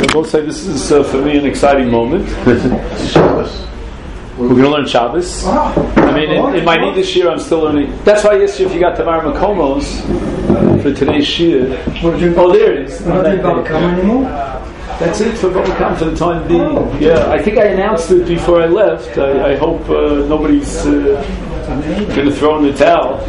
both say this is for me an exciting moment. We're going to learn Shabbos. I mean, in my need this year, I'm still learning. That's why I asked you if you got Tamar Makomos for today's shir. Oh, there it is. That's it for Babakam for the time being. Yeah, I think I announced it before I left. I hope nobody's going to throw in the towel.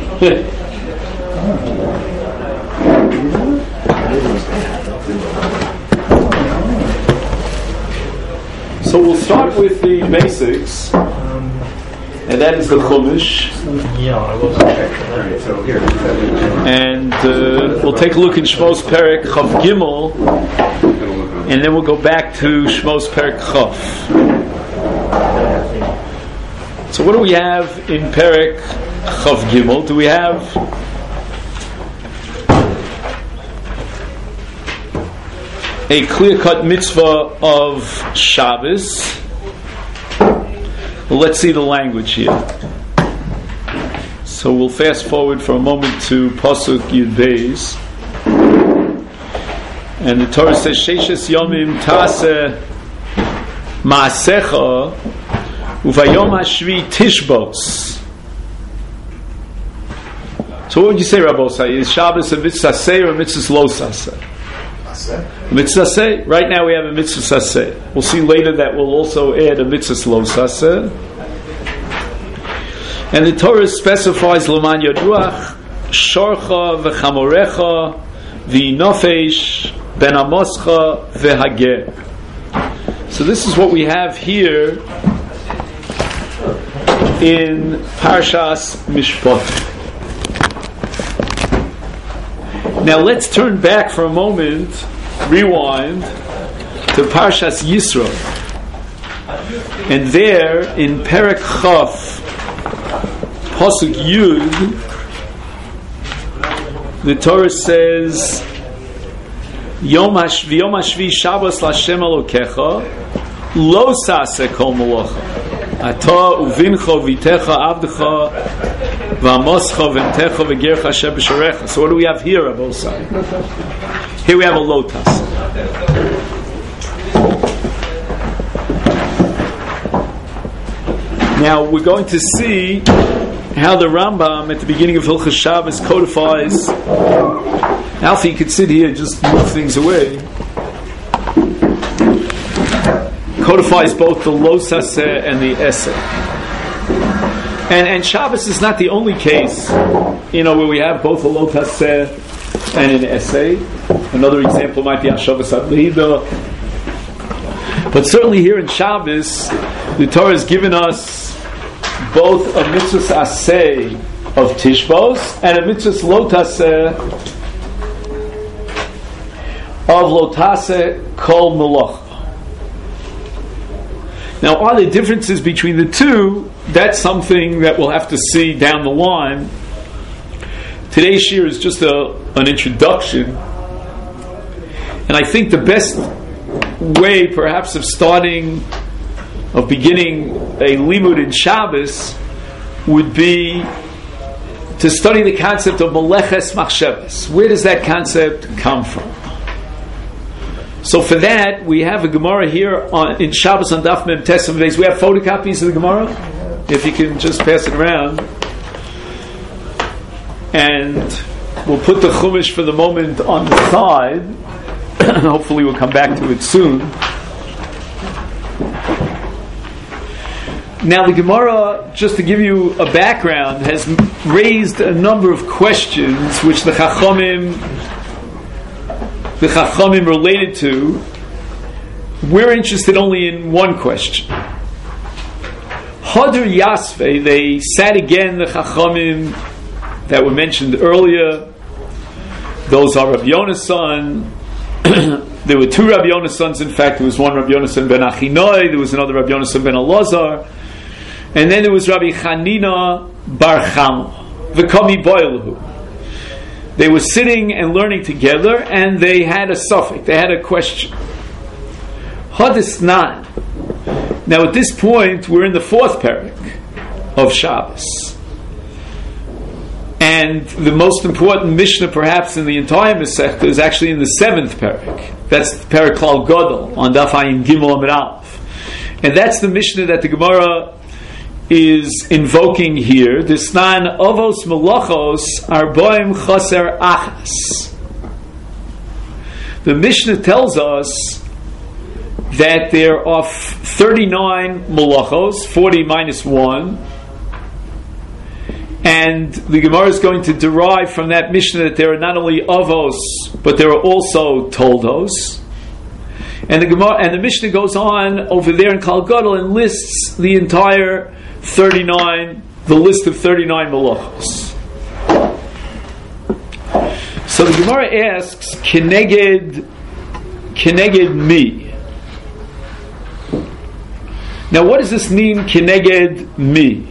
So we'll start with the basics, and that is the Chumash. Yeah, I will check that. So here. And we'll take a look in Shmos Perek Chav Gimel, and then we'll go back to Shmos Perek Chav. So what do we have in Perek Chav Gimel? Do we have a clear-cut mitzvah of Shabbos? Well, let's see the language here. So we'll fast forward for a moment to Pasuk Yud Beis, and the Torah says, "Sheishes yomim taseh ma'asecha uvayom hashvi tishbos." So what would you say, Rabbosai? Is Shabbos a mitzvah saseh or a mitzvah lo saseh? Mitzvah saseh. Right now we have a mitzvah saseh. We'll see later that we'll also add a mitzvah lo saseh. And the Torah specifies L'man Yaduach Shorcha v'chamorecha v'nofesh ben amoscha v'hager. So this is what we have here in Parshas Mishpat. Now let's turn back for a moment, rewind to Parshas Yisro, and there in Perek Chaf Pasuk Yud, the Torah says, Yom Hashvi Shabbos Lashem Elokecha Lo Saseh Kol Molocha Ata Uvincha Vitecha Avdecha V'Amoscha V'Mtecha V'Gercha Asher B'Sharecha. So what do we have here, Rabbosai? Here we have a lotus. Now we're going to see how the Rambam at the beginning of Hilchos Shabbos codifies. Alfie, you could sit here and just move things away. Codifies both the Lo Saseh and the Eseh. And Shabbos is not the only case, where we have both a Lo Saseh and an Eseh. Another example might be Hashavas Adlida. But certainly here in Shabbos, the Torah has given us both a mitzvah aseh of Tishbos and a mitzvah lotaseh of lotaseh kol melach. Now, are there differences between the two? That's something that we'll have to see down the line. Today's shir is just an introduction, and I think the best way, perhaps, of beginning a limud in Shabbos would be to study the concept of meleches machshavas. Where does that concept come from? So for that, we have a Gemara here in Shabbos on Daf Mem Tes Amud Beis. We have photocopies of the Gemara. If you can just pass it around, and we'll put the Chumash for the moment on the side. Hopefully, we'll come back to it soon. Now the Gemara, just to give you a background, has raised a number of questions which the Chachamim related to. We're interested only in one question. Hadar Yasvei, they sat again, the Chachamim that were mentioned earlier. Those are Rabbi Yonasan. There were two Rabbi Yonasans. In fact, there was one Rabbi Yonasan ben Achinoi, there was another Rabbi Yonasan ben Elazar. And then there was Rabbi Chanina bar Chama, v'kami boilahu. They were sitting and learning together, and they had a suffix. They had a question. Hadisnan. Now, at this point, we're in the fourth parak of Shabbos, and the most important Mishnah, perhaps, in the entire Masechta is actually in the seventh parak. That's Perek Klal Gadol on Daf Ayin Gimel Amud Aleph. And that's the Mishnah that the Gemara is invoking here. Disnan Avos Melachos Arboim Chaser Achas. The Mishnah tells us that there are 39 Melachos, 40 minus 1. And the Gemara is going to derive from that Mishnah that there are not only Avos, but there are also Toldos. And the Mishnah goes on over there in Klal Gadol and lists the entire 39, the list of 39 Melachos. So the Gemara asks, Keneged mi. Now what does this mean, Keneged mi?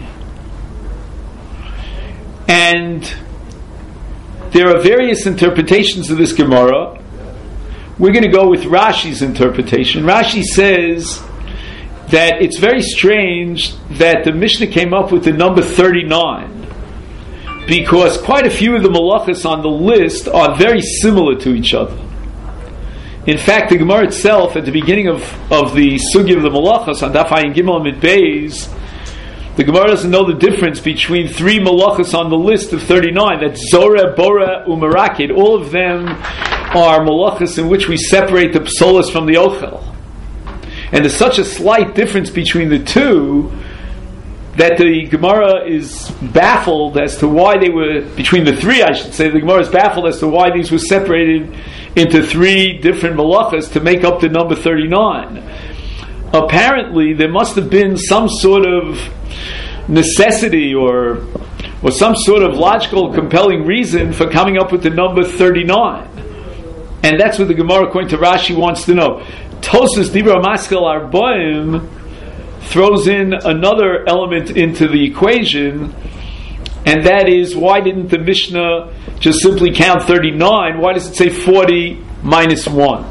And there are various interpretations of this Gemara. We're going to go with Rashi's interpretation. Rashi says that it's very strange that the Mishnah came up with the number 39, because quite a few of the Melachos on the list are very similar to each other. In fact, the Gemara itself, at the beginning of the Sugya of the Melachos, on Daf Ayin Gimel Amud Beis, the Gemara doesn't know the difference between 3 Melachos on the list of 39. That's Zorah, Bora, Umarakid. All of them are Melachos in which we separate the Psolos from the Ochel. And there's such a slight difference between the two that the Gemara is baffled as to why they were, between the 3 I should say, the Gemara is baffled as to why these were separated into 3 different Melachos to make up the number 39. Apparently there must have been some sort of necessity or some sort of logical compelling reason for coming up with the number 39. And that's what the Gemara, according to Rashi, wants to know. Tosas Dibra Maskel Arboim throws in another element into the equation, and that is, why didn't the Mishnah just simply count 39? Why does it say 40 minus 1?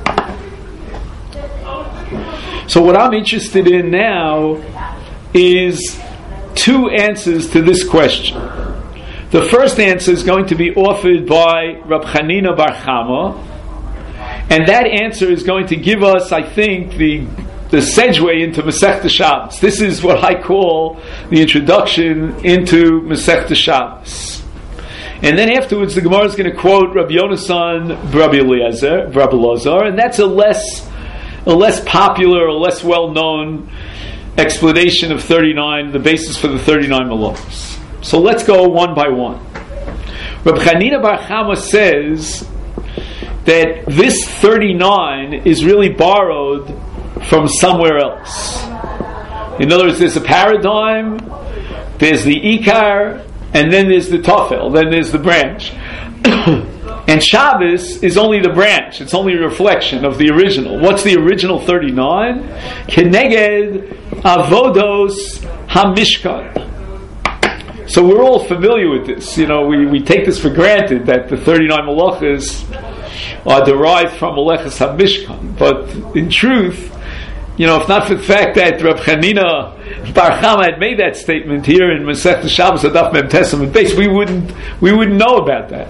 So what I'm interested in now is 2 answers to this question. The first answer is going to be offered by Rab Chanina Bar Chama, and that answer is going to give us, I think, the segue into Masechta Shabbos. This is what I call the introduction into Masechta Shabbos. And then afterwards the Gemara is going to quote Rabbi Yonasan Rabbi Elazar, and that's a less popular or less well-known explanation of 39, the basis for the 39 Melachos. So let's go one by one. Reb Chanina Bar Chama says that this 39 is really borrowed from somewhere else. In other words, there's a paradigm, there's the Ikar, and then there's the Tofel, then there's the branch. And Shabbos is only the branch. It's only a reflection of the original. What's the original 39? Keneged Avodos HaMishkan. So we're all familiar with this. You know, we take this for granted that the 39 Melachos are derived from Melechos HaMishkan. But in truth, you know, if not for the fact that Reb Chanina Bar Chama had made that statement here in Masechta Shabbos Adaf Mem Tesam and Beis, we wouldn't know about that.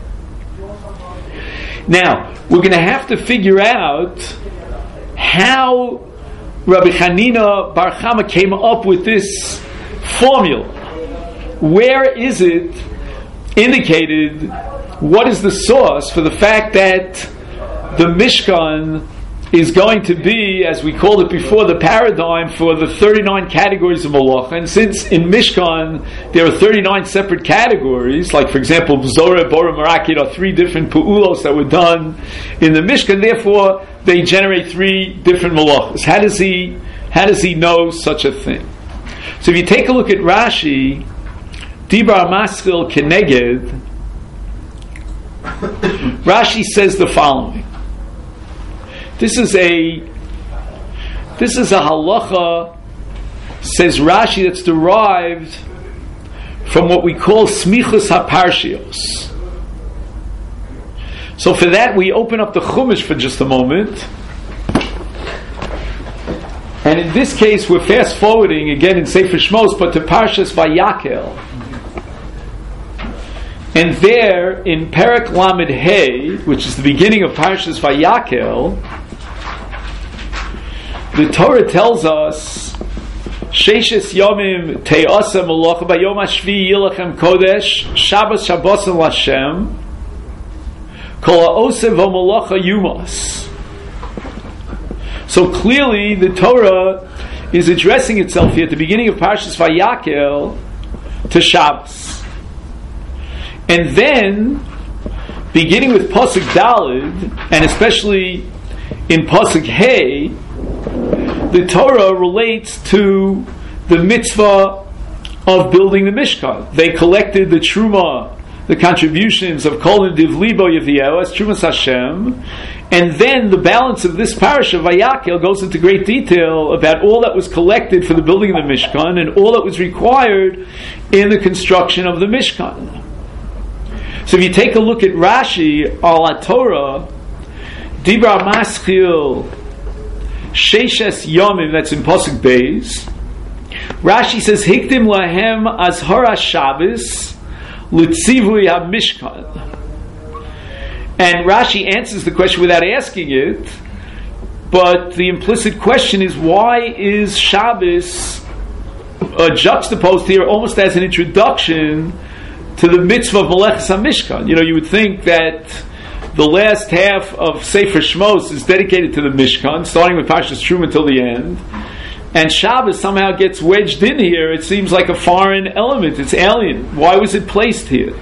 Now, we're going to have to figure out how Rabbi Chanina Bar Chama came up with this formula. Where is it indicated? What is the source for the fact that the Mishkan is going to be, as we called it before, the paradigm for the 39 categories of Malacha? And since in Mishkan there are 39 separate categories, like for example Zorah, Bora, Marakid are 3 different Pu'ulos that were done in the Mishkan, therefore they generate 3 different Malachas. How does he know such a thing? So if you take a look at Rashi, Dibar Maskil Keneged, Rashi says the following. This is a halacha, says Rashi, that's derived from what we call smichus haparshios. So for that we open up the Chumash for just a moment, and in this case we're fast forwarding again in Sefer Shmos, but to Parshas Vayakel. And there, in Perek Lamed Hey, which is the beginning of Parshas Vayakel, the Torah tells us, Sheishes Yomim Te'asa Molocha Bayom HaShvi Yilachem Kodesh Shabbos Shabbosan Lashem Kol HaOsev HaMolocha Yumas. So clearly the Torah is addressing itself here at the beginning of Parshas Vayakel to Shabbos. And then, beginning with Pasuk Daled, and especially in Pasuk Hey, the Torah relates to the mitzvah of building the Mishkan. They collected the Truma, the contributions of Kol Nediv Libo Yeviel as Trumas Hashem, and then the balance of this parasha, Vayakel, goes into great detail about all that was collected for the building of the Mishkan and all that was required in the construction of the Mishkan. So if you take a look at Rashi, al Torah, Dibra Maschil, Sheishes Yomim, that's in Pasuk Beis. Rashi says, Hiktim lahem azhara Shabbos litzivui ha-mishkan. And Rashi answers the question without asking it, but the implicit question is, why is Shabbos juxtaposed here almost as an introduction to the mitzvah of Melechus HaMishkan? You know, you would think that the last half of Sefer Shmos is dedicated to the Mishkan, starting with Parshas Truma until the end, and Shabbos somehow gets wedged in here. It seems like a foreign element. It's alien. Why was it placed here?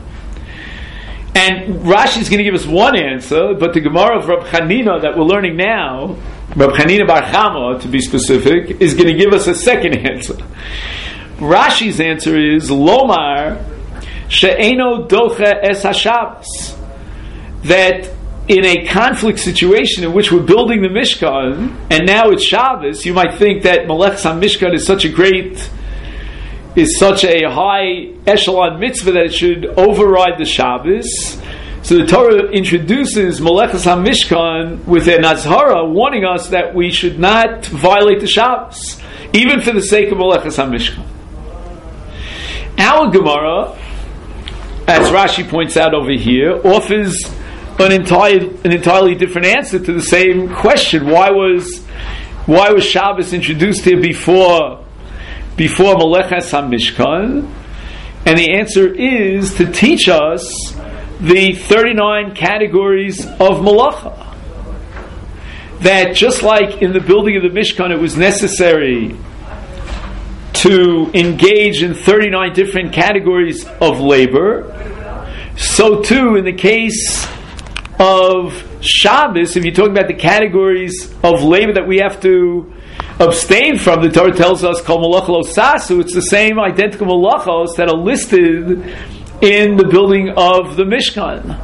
And Rashi is going to give us one answer, but the Gemara of Rab Chanina that we're learning now, Rab Chanina Bar Chama to be specific, is going to give us a second answer. Rashi's answer is Lomar she'eno docha es haShabbos, that in a conflict situation in which we're building the Mishkan and now it's Shabbos, you might think that Melechus HaMishkan is such a high echelon mitzvah that it should override the Shabbos. So the Torah introduces Melechus HaMishkan with an azhara warning us that we should not violate the Shabbos, even for the sake of Melechus HaMishkan. Our Gemara, as Rashi points out over here, offers an entirely different answer to the same question. Why was Shabbos introduced here before Melechus HaMishkan? And the answer is to teach us the 39 categories of Malacha. That just like in the building of the Mishkan it was necessary to engage in 39 different categories of labor, so too in the case of Shabbos, if you're talking about the categories of labor that we have to abstain from, the Torah tells us, Kol Malacha Lo Sasu, it's the same identical malachos that are listed in the building of the Mishkan.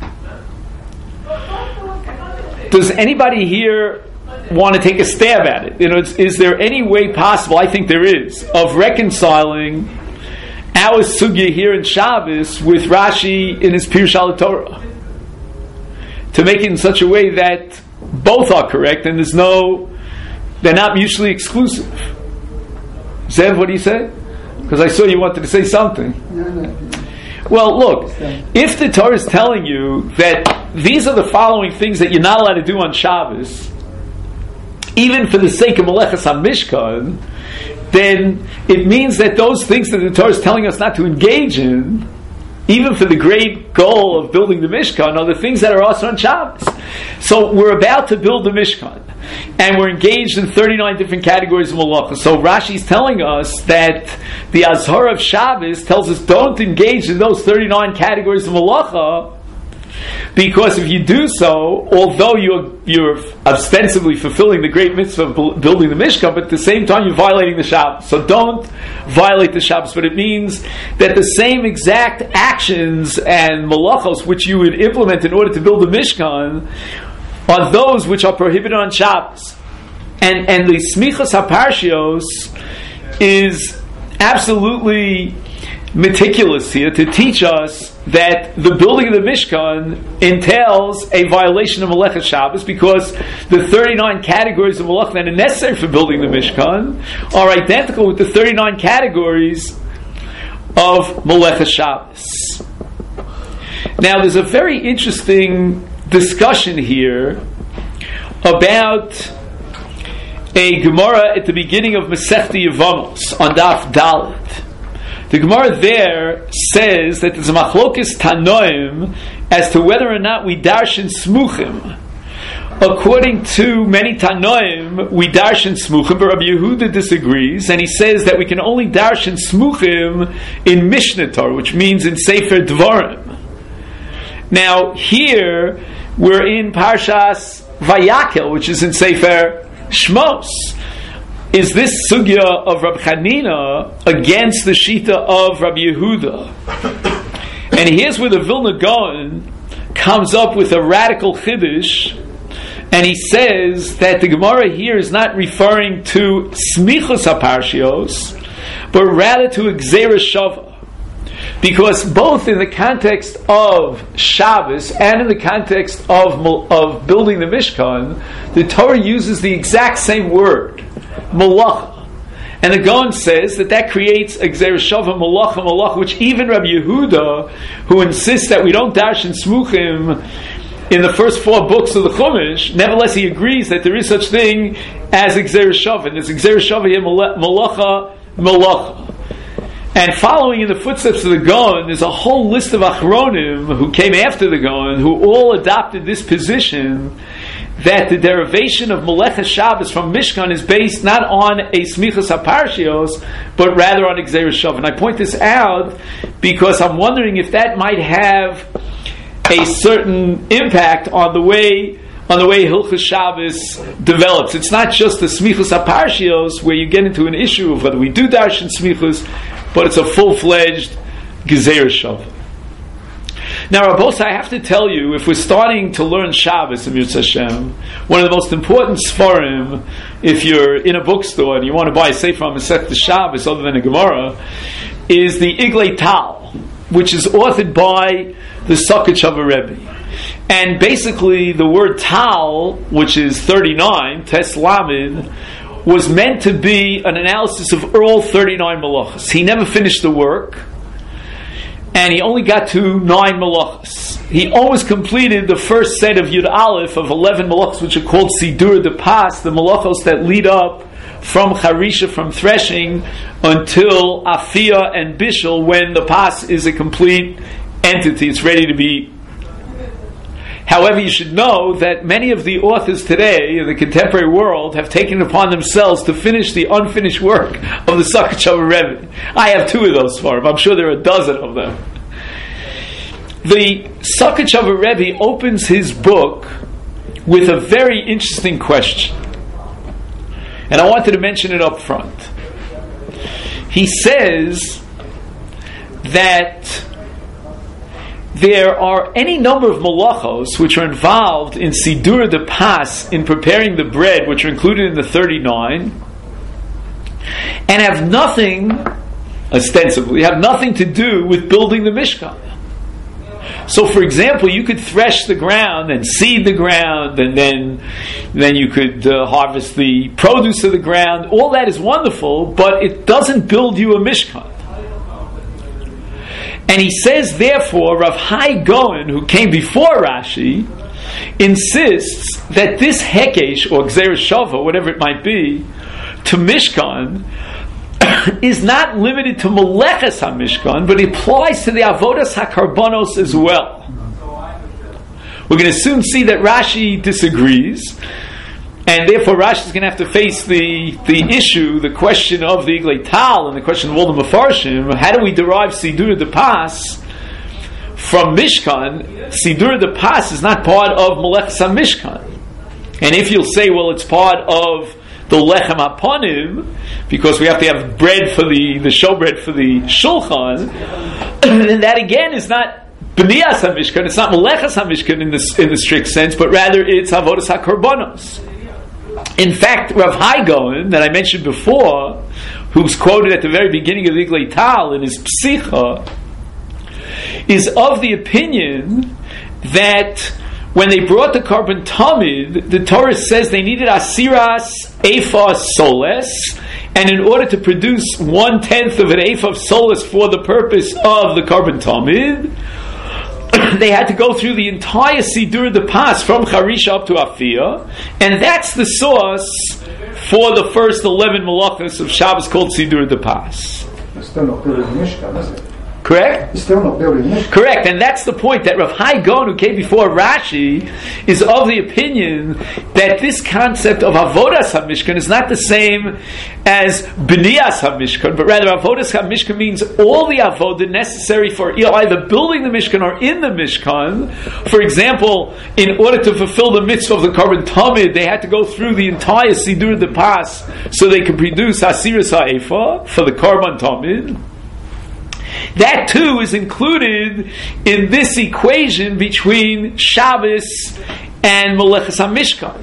Does anybody here want to take a stab at it? You know, is there any way possible, I think there is, of reconciling our sugya here in Shabbos with Rashi in his Pirush al Torah, to make it in such a way that both are correct and they're not mutually exclusive? Zev, what do you say? Because I saw you wanted to say something. No. Well, look, if the Torah is telling you that these are the following things that you're not allowed to do on Shabbos, even for the sake of Melechus HaMishkan, then it means that those things that the Torah is telling us not to engage in, even for the great goal of building the Mishkan, are the things that are also on Shabbos. So we're about to build the Mishkan, and we're engaged in 39 different categories of Malacha. So Rashi's telling us that the Azhar of Shabbos tells us don't engage in those 39 categories of Malacha, because if you do so, although you're ostensibly fulfilling the great mitzvah of building the Mishkan, but at the same time you're violating the Shabbos. So don't violate the Shabbos, but it means that the same exact actions and malachos which you would implement in order to build the Mishkan are those which are prohibited on Shabbos. And the Smichas HaParshios is absolutely meticulous here to teach us that the building of the Mishkan entails a violation of Melechus Shabbos, because the 39 categories of Malach that are necessary for building the Mishkan are identical with the 39 categories of Melechus Shabbos. Now, there's a very interesting discussion here about a Gemara at the beginning of Masechta Yevamos on Daf Dalet. The Gemara there says that there's a machlokes tanoim as to whether or not we darshan smuchim. According to many tanoim, we darshan smuchim, but Rabbi Yehuda disagrees, and he says that we can only darshan smuchim in Mishnah Torah, which means in Sefer Dvarim. Now, here we're in Parshas Vayakel, which is in Sefer Shmos. Is this sugya of Rabbi Chanina against the shita of Rabbi Yehuda? And here's where the Vilna Gaon comes up with a radical chiddush, and he says that the Gemara here is not referring to smichos haparshios, but rather to Gzeira Shava. Because both in the context of Shabbos and in the context of building the Mishkan, the Torah uses the exact same word, malacha. And the Gaon says that creates a Gzeira Shava, malacha, which even Rabbi Yehuda, who insists that we don't darshan smuchim in the first 4 books of the Chumash, nevertheless he agrees that there is such thing as a Gzeira Shava. And there's a Gzeira Shava here, malacha. And following in the footsteps of the Gaon, there's a whole list of Achronim who came after the Gaon, who all adopted this position that the derivation of Meleches Shabbos from Mishkan is based not on a Smichas HaParshios, but rather on a Gzeira Shava. And I point this out because I'm wondering if that might have a certain impact on the way Hilchos Shabbos develops. It's not just the Smichas HaParshios where you get into an issue of whether we do darshan Smichas, but it's a full-fledged Gzeira Shava. Now, Rabbos, I have to tell you, if we're starting to learn Shabbos in Yirtzeh Hashem, one of the most important Sfarim, if you're in a bookstore and you want to buy a Sefer on Masechta Shabbos other than a Gemara, is the Iglei Tal, which is authored by the Sakachava Rebbe. And basically, the word Tal, which is 39, Tes Lamed, was meant to be an analysis of all 39 malachas. He never finished the work, and he only got to 9 malachas. He always completed the first set of Yud Aleph of 11 malachas, which are called Sidur de Pas, the malachos that lead up from Charisha, from threshing, until Afia and Bishul, when the Pas is a complete entity. It's ready to be. However, you should know that many of the authors today in the contemporary world have taken it upon themselves to finish the unfinished work of the Sakachava Rebbe. I have 2 of those for him. I'm sure there are a dozen of them. The Sakachava Rebbe opens his book with a very interesting question. And I wanted to mention it up front. He says that there are any number of malachos which are involved in Sidur de Pas, in preparing the bread, which are included in the 39, and have nothing, ostensibly, have nothing to do with building the Mishkan. So, for example, you could thresh the ground and seed the ground, and then you could harvest the produce of the ground. All that is wonderful, but it doesn't build you a Mishkan. And he says, therefore, Rav Hai Gaon, who came before Rashi, insists that this Hekesh, or Gzeira Shava, whatever it might be, to Mishkan, is not limited to Meleches HaMishkan, but it applies to the Avodas HaKarbonos as well. We're going to soon see that Rashi disagrees, and therefore Rashi is going to have to face the issue, the question of the Iglei Tal, and the question of all the Mefarshim. How do we derive Sidur de Pas from Mishkan? Sidur de Pas is not part of Meleches HaMishkan. And if you'll say, well, it's part of the Lechem HaPanim, because we have to have bread for the showbread for the Shulchan, then that again is not B'niyas HaMishkan, it's not Meleches HaMishkan in the strict sense, but rather it's Avodas HaKarbonos. In fact, Rav Hai Gaon, that I mentioned before, who's quoted at the very beginning of the Iglei Tal in his Psicha, is of the opinion that when they brought the Karban Tamid, the Torah says they needed Asiras Ephah Soles, and in order to produce 1/10 of an Ephah of Soles for the purpose of the Karban Tamid, they had to go through the entire Sidur de Pas from Charisha up to Afiyah, and that's the source for the first 11 malachos of Shabbos called Sidur de Pas. It's still not building the Mishkan, is it? Correct? It's still not building the Mishkan. Correct, and that's the point, that Rav Hai Gaon, who came before Rashi, is of the opinion that this concept of Avodas HaMishkan is not the same as B'niyas HaMishkan, but rather Avodas HaMishkan means all the Avodah necessary for either building the Mishkan or in the Mishkan. For example, in order to fulfill the mitzvah of the Korban Tamid, they had to go through the entire Sidur de Pas so they could produce Hasiras HaEphah for the Korban Tamid. That too is included in this equation between Shabbos and Melechas HaMishkan.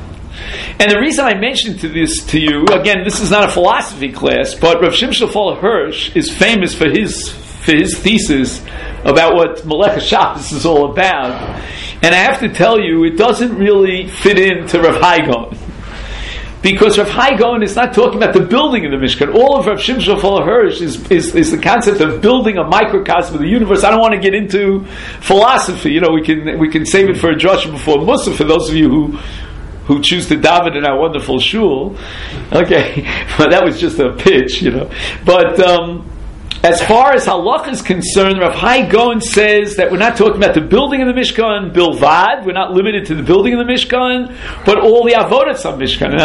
And the reason I mentioned this to you, again, this is not a philosophy class, but Rav Shimshon Raphael Hirsch is famous for his thesis about what Melechas Shabbos is all about. And I have to tell you, it doesn't really fit into Rav Hai Gaon. Because Rav Hai Gaon is not talking about the building of the Mishkan. All of Rav Shimshon Raphael Hirsch is the concept of building a microcosm of the universe. I don't want to get into philosophy. We can save it for a drasha before Musaf, for those of you who choose to daven in our wonderful shul. Okay, but that was just a pitch, But as far as halach is concerned, Rav Hai Gaon says that we're not talking about the building of the Mishkan, bilvad. We're not limited to the building of the Mishkan, but all the avodas of Mishkan.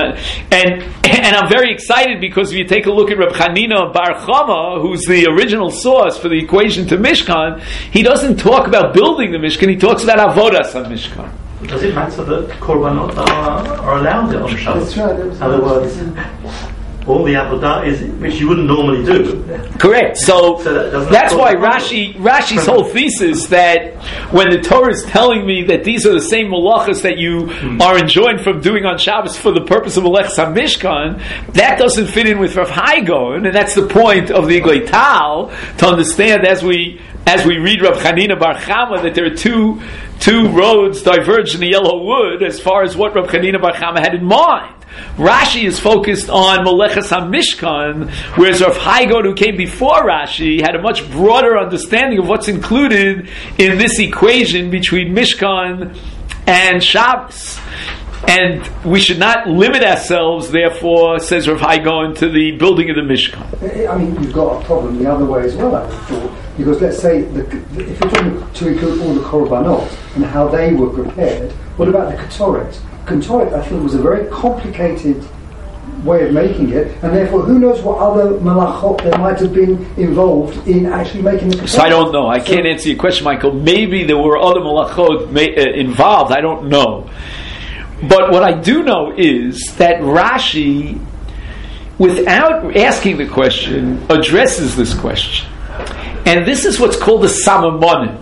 And I'm very excited because if you take a look at Reb Chanina Bar Chama, who's the original source for the equation to Mishkan, he doesn't talk about building the Mishkan. He talks about avodas of Mishkan. Does it matter that korbanot are allowed on Shabbos? That's right. In other words, all the avodah is which you wouldn't normally do. Correct. So that's why Rashi's whole thesis that when the Torah is telling me that these are the same malachas that you are enjoined from doing on Shabbos for the purpose of Melechas HaMishkan, that doesn't fit in with Rav Hai Gaon, and that's the point of the Iglei Tal, to understand as we read Rav Chanina Bar Chama that there are two roads diverge in the yellow wood as far as what Rav Chanina Bar Chama had in mind. Rashi is focused on Melechas HaMishkan, whereas Rav Hai Gaon, who came before Rashi, had a much broader understanding of what's included in this equation between Mishkan and Shabbos. And we should not limit ourselves, therefore, says Rav Hai Gaon, to the building of the Mishkan. I mean, you've got a problem the other way as well, I would thought. Because let's say, if you're talking to include all the korbanot and how they were prepared, what about the ketoret? Ketoret, I think, was a very complicated way of making it, and therefore, who knows what other malachot there might have been involved in actually making the ketoret. So I don't know. I can't answer your question, Michael. Maybe there were other malachot involved. I don't know. But what I do know is that Rashi, without asking the question, addresses this question. And this is what's called the Samamonim.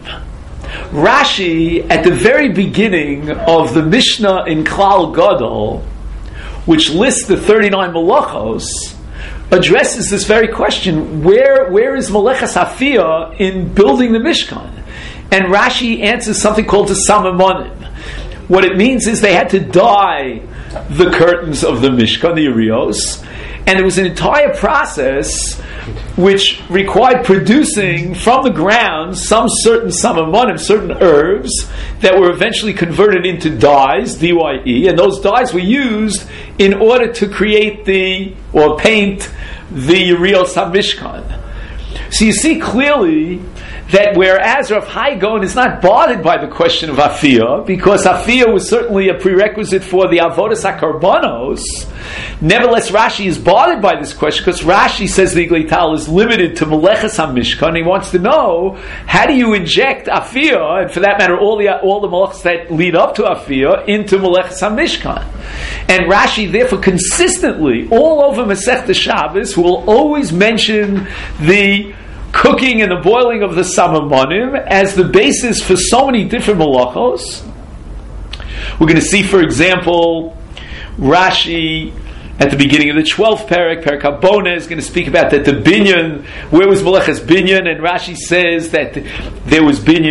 Rashi, at the very beginning of the Mishnah in Klal Gadol, which lists the 39 malachos, addresses this very question: where is Melechas Afiyah in building the Mishkan? And Rashi answers something called the Samamonim. What it means is they had to dye the curtains of the Mishkan, the Arios, and it was an entire process which required producing from the ground some certain samamonim, certain herbs that were eventually converted into dyes, dye, and those dyes were used in order to create paint the Arios HaMishkan. So you see clearly that whereas Rav Hai Gaon is not bothered by the question of Afiyah, because Afiyah was certainly a prerequisite for the Avodas HaKarbanos, nevertheless Rashi is bothered by this question, because Rashi says the Iglei Tal is limited to Melechas HaMishkan. He wants to know, how do you inject Afiyah, and for that matter all the malachas that lead up to Afiyah, into Melechas HaMishkan? And Rashi therefore consistently, all over Masechta Shabbos, will always mention the cooking and the boiling of the samamonim as the basis for so many different malachos. We're going to see, for example, Rashi at the beginning of the 12th Perek Habona, is going to speak about that the binyan, where was Melechas binyan, and Rashi says that there was binyan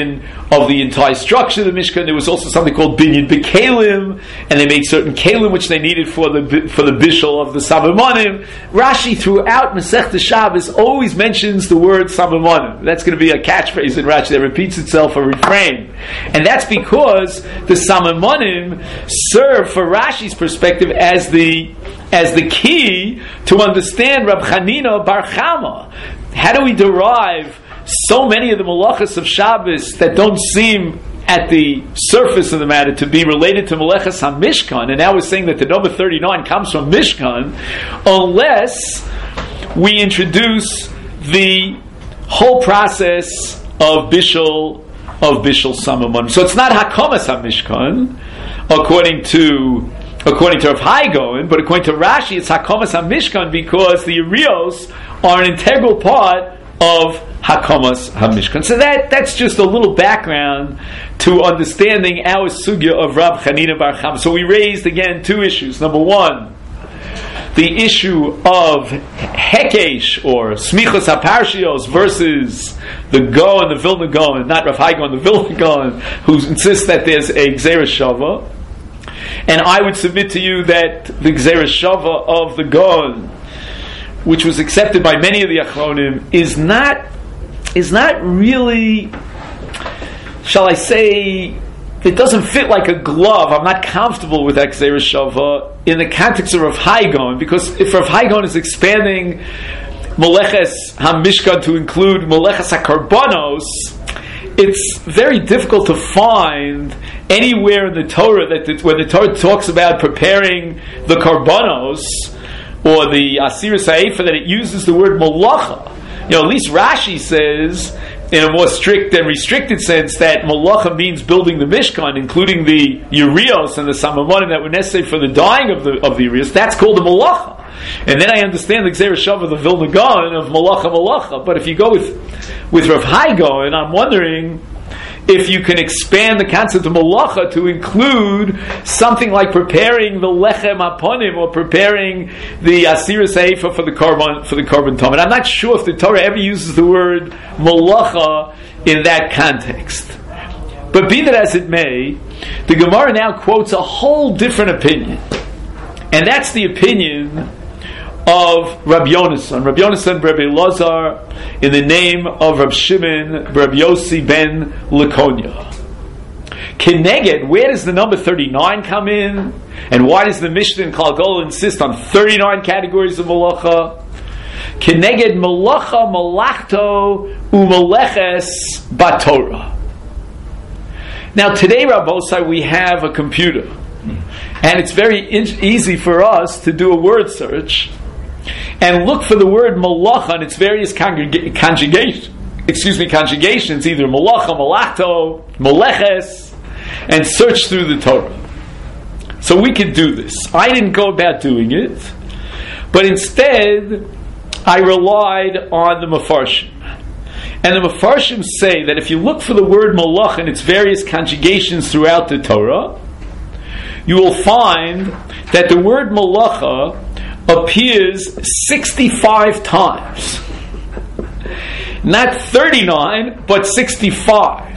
of the entire structure of the Mishkan. There was also something called binyan b'kelim, and they made certain kelim which they needed for the bishul of the Samamonim. Rashi throughout Masechta Shabbos always mentions the word Samamonim. That's going to be a catchphrase in Rashi that repeats itself, a refrain, and that's because the Samamonim serve, for Rashi's perspective, as the key to understand Rab Chanina Bar Chama. How do we derive so many of the malachas of Shabbos that don't seem at the surface of the matter to be related to Malachas HaMishkan, and now we're saying that the number 39 comes from Mishkan, unless we introduce the whole process of Bishul Samamonim. So it's not Hakamas HaMishkan, according to Rav Hai Gaon, but according to Rashi, it's Hakamas HaMishkan because the Yerios are an integral part of Hakamas HaMishkan. So that's just a little background to understanding our sugya of Rab Chanina Bar Chama. So we raised again two issues. Number one, the issue of Hekesh or Smichos HaParshios versus the Gaon, the Vilna Gaon, not Rav Hai Gaon, the Vilna Gaon, who insists that there's a Gzeira Shava. And I would submit to you that the Gzeira Shava of the Gaon, which was accepted by many of the Achronim, is not really, shall I say, it doesn't fit like a glove. I'm not comfortable with that Gzeira Shava in the context of Rav Hai Gaon, because if Rav Hai Gaon is expanding Moleches HaMishkan to include Moleches HaKarbanos, it's very difficult to find anywhere in the Torah when the Torah talks about preparing the Karbanos or the Asiris Ha'efa, that it uses the word Malacha. At least Rashi says, in a more strict and restricted sense, that Malacha means building the Mishkan, including the Yerios and the Samamonim that were necessary for the dyeing of the Yerios. That's called the Malacha. And then I understand the Gzeira Shava of the Vilna Gaon of Malacha. But if you go with Rav Hai Gaon, I'm wondering if you can expand the concept of Malacha to include something like preparing the Lechem Aponim or preparing the Asiris Ha'efa for the Korban Tamid. I'm not sure if the Torah ever uses the word Malacha in that context. But be that as it may, the Gemara now quotes a whole different opinion. And that's the opinion of Rabbi Yonasan. Rabbi Yonasan Rabbi Elazar, in the name of Rabbi Shimon Rabbi Yossi ben Lakonya. Keneged, where does the number 39 come in? And why does the Mishnah in Klal Gadol insist on 39 categories of malacha? Keneged malacha malachto umaleches batorah. Now today, Rabbosai, we have a computer. And it's very easy for us to do a word search and look for the word malacha and its various conjugations, either malacha, malachto, maleches, and search through the Torah. So we could do this. I didn't go about doing it, but instead I relied on the Mefarshim. And the Mefarshim say that if you look for the word malacha and its various conjugations throughout the Torah, you will find that the word malacha appears 65 times. Not 39, but 65.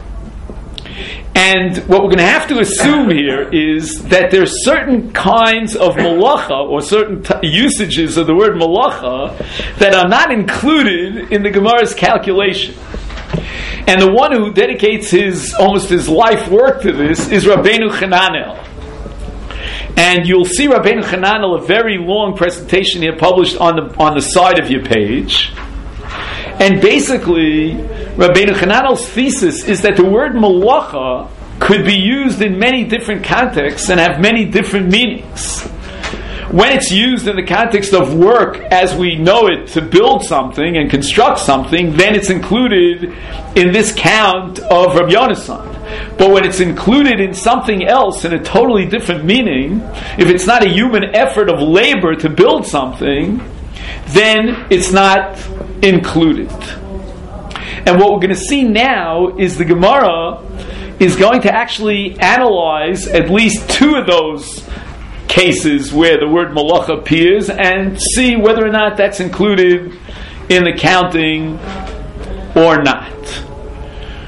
And what we're going to have to assume here is that there are certain kinds of malacha or certain usages of the word malacha that are not included in the Gemara's calculation. And the one who dedicates almost his life work to this is Rabbeinu Chananel. And you'll see Rabbeinu Chananel, a very long presentation here published on the side of your page. And basically, Rabbeinu Chananel's thesis is that the word malacha could be used in many different contexts and have many different meanings. When it's used in the context of work as we know it, to build something and construct something, then it's included in this count of Rabbi Yonasan. But when it's included in something else in a totally different meaning, if it's not a human effort of labor to build something, then it's not included. And what we're going to see now is the Gemara is going to actually analyze at least two of those cases where the word malacha appears and see whether or not that's included in the counting or not.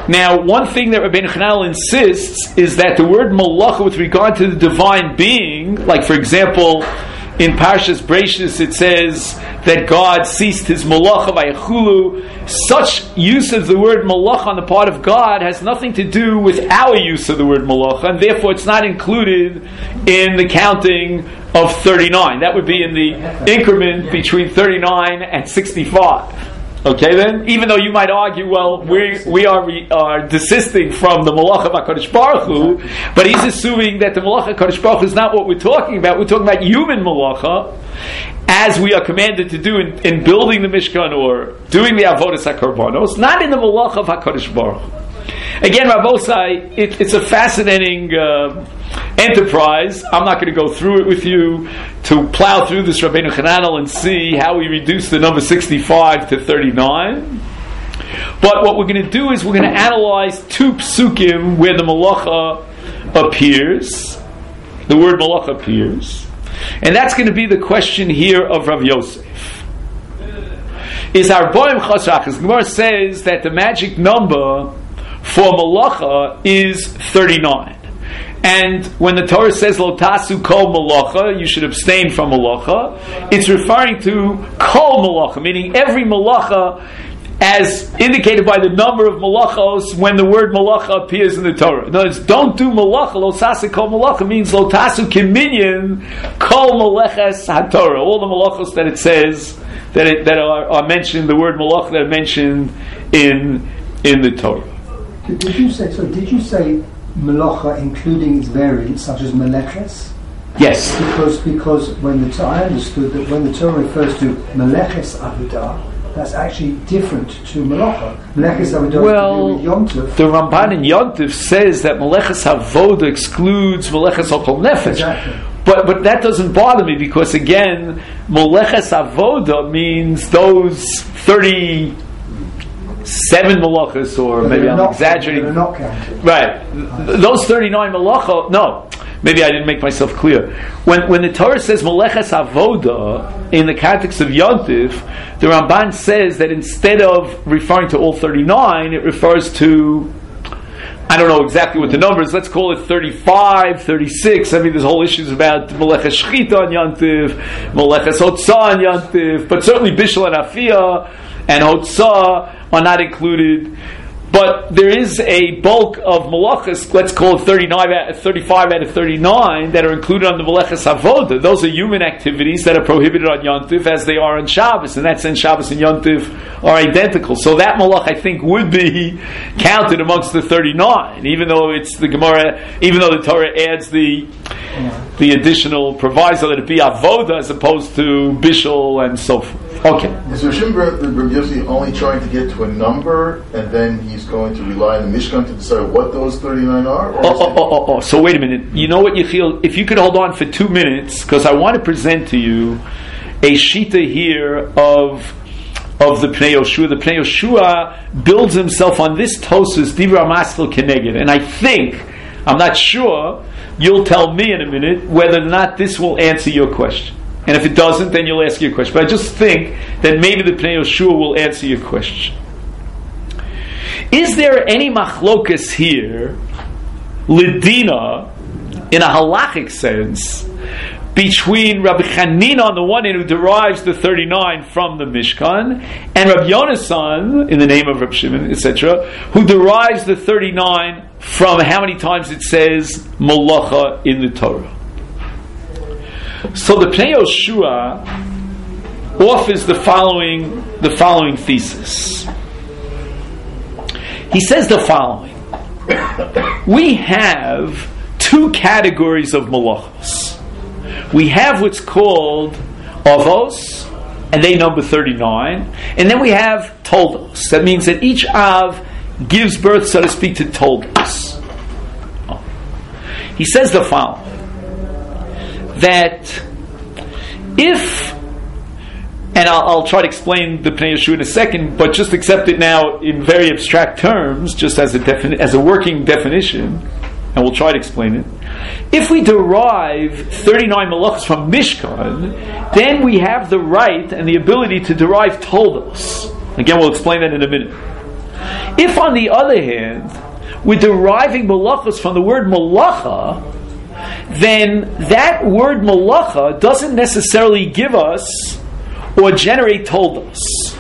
Now, one thing that Rabbeinu Chananel insists is that the word malacha with regard to the divine being, like for example, in Parshas Bereishis it says that God ceased his malacha vayachulu. Such use of the word malacha on the part of God has nothing to do with our use of the word malacha, and therefore it's not included in the counting of 39. That would be in the increment between 39 and 65. Okay then? Even though you might argue, well, we are desisting from the Malach of HaKadosh Baruch Hu, but he's assuming that the Malach of HaKadosh Baruch Hu is not what we're talking about. We're talking about human Malacha, as we are commanded to do in building the Mishkan or doing the Avodas HaKorbanos, not in the Malach of HaKadosh Baruch Hu. Again, Rabbosai, it's a fascinating enterprise. I'm not going to go through it with you to plow through this Rabbeinu Chananel and see how we reduce the number 65 to 39. But what we're going to do is we're going to analyze two psukim where the malacha appears, the word malacha appears, and that's going to be the question here of Rav Yosef. Is our boim chasrachas? The Gemara says that the magic number for malacha is 39. And when the Torah says lo tasu kol malacha, you should abstain from malacha, it's referring to kol malacha, meaning every malacha as indicated by the number of malachos when the word malacha appears in the Torah. In other words, don't do malacha, lo tasu kol malacha means lo tasu kiminyan kol malaches haTorah. All the malachos that it says that are mentioned, the word malacha that are mentioned in the Torah. Did you say Melacha including its variants such as Meleches? Yes. Because I understood that when the Torah refers to Meleches Avodah, that's actually different to Melacha. Meleches Avodah is to do with Yom Tov. The Ramban in Yom Tov says that Meleches Avodah excludes Meleches Okol Nefesh. Exactly. But that doesn't bother me because again, Meleches Avodah means those 37 malachas, or maybe I'm exaggerating. They're not counted. Right. Those 39 malacha, no. Maybe I didn't make myself clear. When the Torah says meleches avoda in the context of Yom Tov, the Ramban says that instead of referring to all 39, it refers to, I don't know exactly what the number is, let's call it 35, 36. I mean, there's whole issues about meleches shchita on Yom Tov, meleches hotzah on Yom Tov, but certainly bishul and afiyah and hotzah are not included. But there is a bulk of malachas, let's call it 35 out of 39, that are included on the malachas avoda. Those are human activities that are prohibited on Yom Tov as they are on Shabbos. In that sense, Shabbos and Yom Tov are identical. So that malach, I think, would be counted amongst the 39, even though it's the Gemara, even though the Torah adds the additional proviso that it be avoda as opposed to bishul and so forth. Okay. Is Rav Yossi only trying to get to a number, and then he's going to rely on the Mishkan to decide what those 39 are? So wait a minute. You know what you feel? If you could hold on for 2 minutes, because I want to present to you a shita here of the Pnei Yoshua. The Pnei Yoshua builds himself on this Tosas Divra Maskel Keneged, and I think, I'm not sure, you'll tell me in a minute whether or not this will answer your question. And if it doesn't, then you'll ask your question. But I just think that maybe the Pnei Yoshua will answer your question. Is there any machlokas here, lidina, in a halachic sense, between Rabbi Chanina on the one hand, who derives the 39 from the Mishkan, and Rabbi Yonasan, in the name of Rabbi Shimon, etc., who derives the 39 from how many times it says malacha in the Torah? So the Pnei Yoshua offers the following thesis. He says the following: we have two categories of malachos. We have what's called avos, and they number 39, and then we have toldos. That means that each av gives birth, so to speak, to toldos. He says the following: that if, and I'll try to explain the Pnei Yoshua in a second, but just accept it now in very abstract terms, just as a working definition, and we'll try to explain it. If we derive 39 malachos from Mishkan, then we have the right and the ability to derive toldos. Again, we'll explain that in a minute. If, on the other hand, we're deriving malachos from the word malacha, then that word malacha doesn't necessarily give us or generate toldos.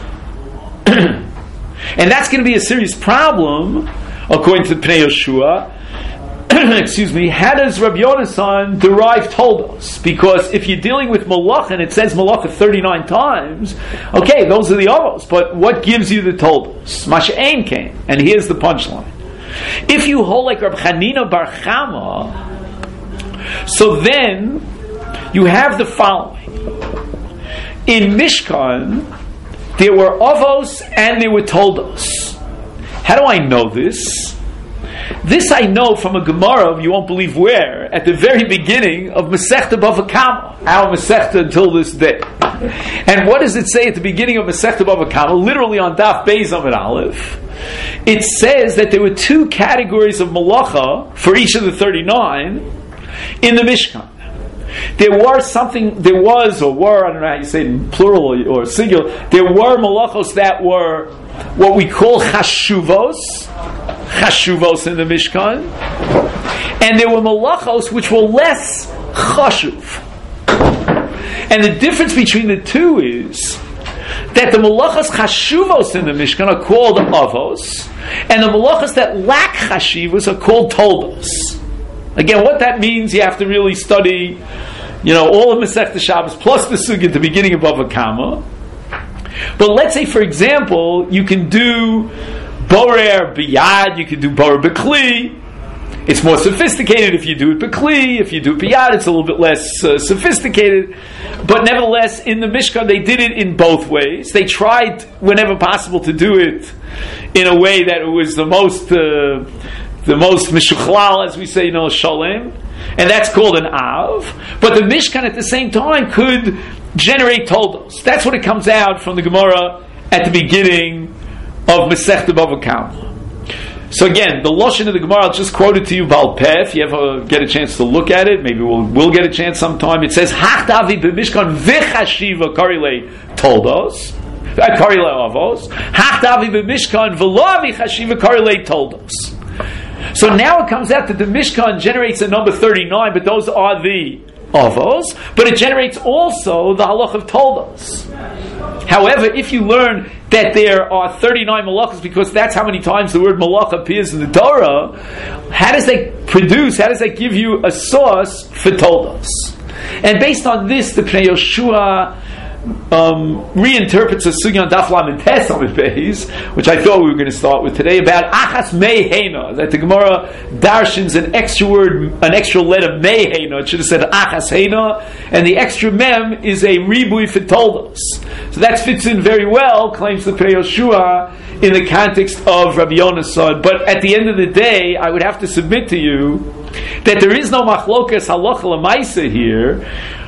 And that's going to be a serious problem, according to Pnei Yoshua. Excuse me, how does Rabbi Yonasan derive toldos? Because if you're dealing with malacha and it says malacha 39 times, okay, those are the avos, but what gives you the toldos? Masha'en came, and here's the punchline. If you hold like Rabbi Chanina Bar Chama, so then you have the following. In Mishkan, there were avos and there were toldos. How do I know this? This I know from a Gemara, you won't believe where, at the very beginning of Masechta Bava Kama, our Masechta until this day. And what does it say at the beginning of Masechta Bava Kama, literally on Daf Beis Amud Aleph? It says that there were two categories of malacha for each of the 39 in the Mishkan. There was, or were, I don't know how you say it in plural or singular, there were malachos that were what we call chashuvos in the Mishkan, and there were malachos which were less chashuv. And the difference between the two is that the malachos chashuvos in the Mishkan are called avos, and the malachos that lack chashivos are called toldos. Again, what that means, you have to really study, all of Masechta Shabbos plus the Sugi at the beginning of Bava Kama. But let's say, for example, you can do Borer Biyad, you can do Borer Bekli. It's more sophisticated if you do it Bekli. If you do it Biyad, it's a little bit less sophisticated. But nevertheless, in the Mishkan, they did it in both ways. They tried, whenever possible, to do it in a way that it was the most mishuchlal, as we say, shalem, and that's called an av. But the Mishkan at the same time could generate toldos. That's what it comes out from the Gemara at the beginning of Masechta Bava Kama. So again, the Lashon of the Gemara, I'll just quote it to you, Baal Peh, if you ever get a chance to look at it. Maybe we'll get a chance sometime. It says, Hachtavi b'Mishkan v'chashiva karile toldos. Karile avos. Hachtavi b'Mishkan v'lo v'chashiva karile toldos. So now it comes out that the Mishkan generates a number 39, but those are the avos, but it generates also the halach of toldos. However, if you learn that there are 39 malachas, because that's how many times the word malach appears in the Torah, how does that give you a source for toldos? And based on this, the Pnei Yoshua reinterprets a sugi on Daf Lamed Tes Amud Beis, which I thought we were going to start with today, about achas meheina, that the Gemara darshins an extra letter meheina. It should have said achas heina, and the extra mem is a ribui for toldos. So that fits in very well, claims the Pnei Yoshua, in the context of Rabbi Yonasan. But at the end of the day, I would have to submit to you that there is no machlokas halacha l'maisa here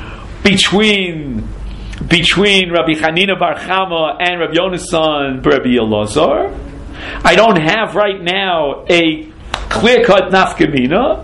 between Rabbi Chanina Bar Chama and Rabbi Yonasan Rabbi Elazar. I don't have right now a clear-cut nafkamina,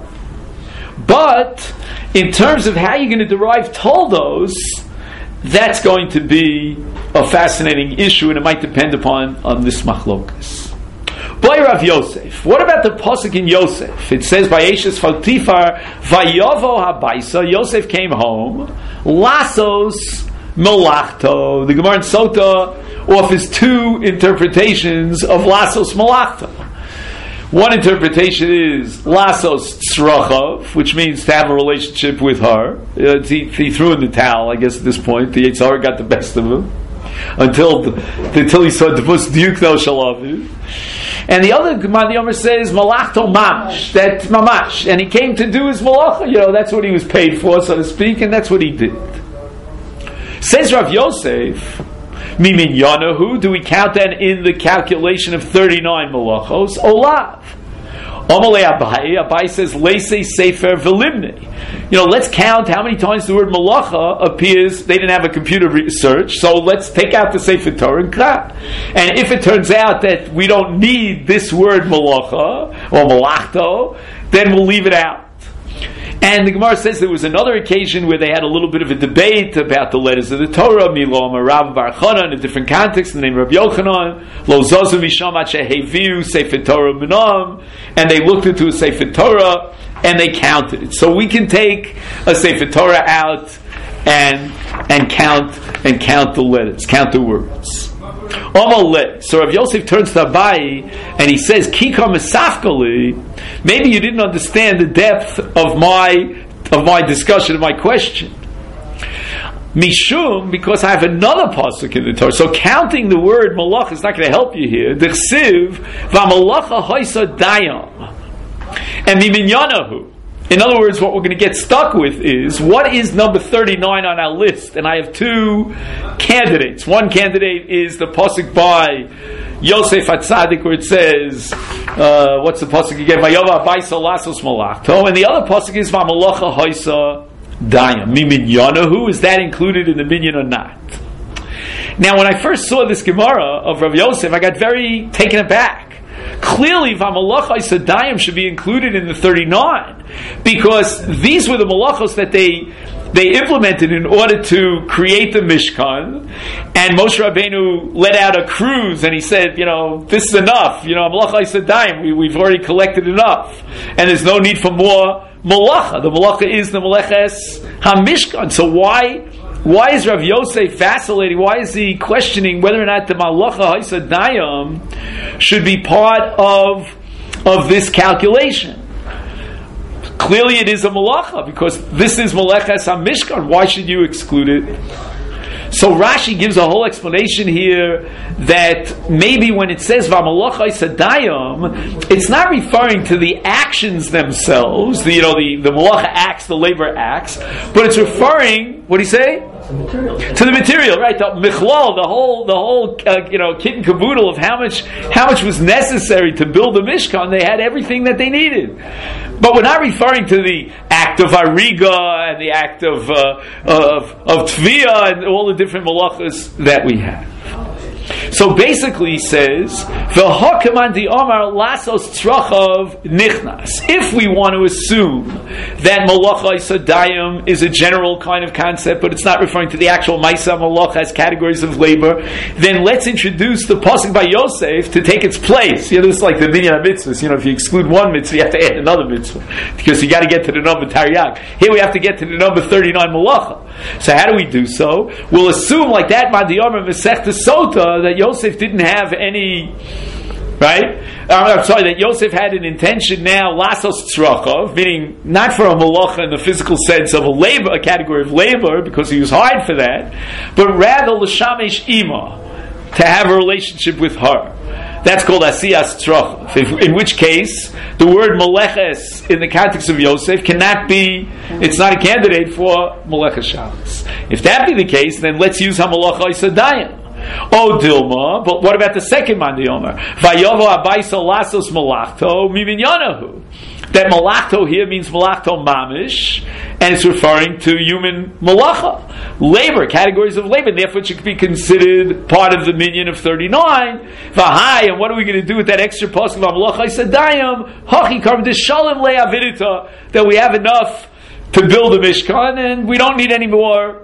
but in terms of how you're going to derive toldos, that's going to be a fascinating issue, and it might depend on this machlokas. Boy Rav Yosef. What about the pasuk in Yosef? It says, "Vayeshes Faltifar Vayavo Habaisa." Yosef came home. Lasos Melachto. The Gemara in Sota offers two interpretations of Lasos Melachto. One interpretation is Lasos Tzrachav, which means to have a relationship with her. He threw in the towel, I guess, at this point. The Yetzer Hara got the best of him until he saw Devus Diukno Shalaviv. And the other Gemara Yomer says Malachto Mamash, that Mamash, and he came to do his malacha. That's what he was paid for, so to speak, and that's what he did. Says Rav Yosef, Mimin Yanahu, do we count that in the calculation of 39 malachos? Olav. Amalei Abai says, Leisei Sefer Velimni. Let's count how many times the word malacha appears. They didn't have a computer research, so let's take out the Sefer Torah and Kra. And if it turns out that we don't need this word malacha, or malachto, then we'll leave it out. And the Gemara says there was another occasion where they had a little bit of a debate about the letters of the Torah, Milo Amar Rav Bar Chana, in a different context, in the name of Rabbi Yochanan, Lo Zozu Misham Ache Heviu Sefer Torah Minam, and they looked into a Sefer Torah and they counted it. So we can take a Sefer Torah out and count the letters, count the words. So Rav Yosef turns to Abai and he says, Kika Mesafkali, maybe you didn't understand the depth of my discussion, of my question. Mishum, because I have another pasuk in the Torah. So counting the word malach is not going to help you here. D'chsiv v'malacha hoisa dayam and miminyanahu. In other words, what we're going to get stuck with is, what is number 39 on our list? And I have two candidates. One candidate is the pasuk by Yosef HaTzadik, where it says, what's the pasuk again? Vayova Abaisa Lasos Malachto. And the other pasuk is V'malacha Hoisa Dayam. Mimin Yanahu, is that included in the minyan or not? Now, when I first saw this Gemara of Rav Yosef, I got very taken aback. Clearly, V'malacha Hoisa Dayam should be included in the 39, because these were the malachos that they implemented in order to create the Mishkan, and Moshe Rabbeinu let out a cruise and he said, this is enough, Malacha Hoisa Dayam, we've already collected enough, and there's no need for more malacha. The malacha is the Meleches HaMishkan. So why is Rav Yosef vacillating? Why is he questioning whether or not the Malacha Hoisa Dayam should be part of this calculation? Clearly it is a malacha, because this is Meleches HaMishkan. Why should you exclude it? So Rashi gives a whole explanation here that maybe when it says V'malacha Hoisa Dayam, it's not referring to the actions themselves, the malacha acts, the labor acts, but it's referring, what do you say? To the material, right? The michlal, the whole kit and caboodle of how much was necessary to build the Mishkan. They had everything that they needed, but we're not referring to the act of Ariga and the act of Tviyah and all the different malachas that we have. So basically he says, if we want to assume that Malacha Hoisa Dayam is a general kind of concept, but it's not referring to the actual Maisa Malacha as categories of labor, then let's introduce the pasuk by Yosef to take its place. This is like the Minyan HaMitzvahs. If you exclude one mitzvah, you have to add another mitzvah, because you got to get to the number Taryag. Here we have to get to the number 39 Malacha. So how do we do so? We'll assume like that Madiyama Masechta Sota that Yosef didn't have any, right? I'm sorry, that Yosef had an intention now, Lasos Tzrachov, meaning not for a malacha in the physical sense of a category of labor, because he was hired for that, but rather L'shamesh Ima, to have a relationship with her. That's called Asiyas Tzrachov. In which case, the word Meleches in the context of Yosef cannot be, it's not a candidate for Meleches Shabbos. If that be the case, then let's use HaMalacha Hoisa Dayam. Oh Dilma, but what about the second Mandiomer? Vayovo Abaisa Lasos Malachto Miminyanahu. That Malachto here means Malachto Mamish, and it's referring to human malacha, labor, categories of labor, and therefore it should be considered part of the minyan of 39. Vahai, and what are we going to do with that extra pasuk of Malacha Hoisa Dayam? Hachi Karm Deshalem Le'avidita, that we have enough to build a Mishkan, and we don't need any more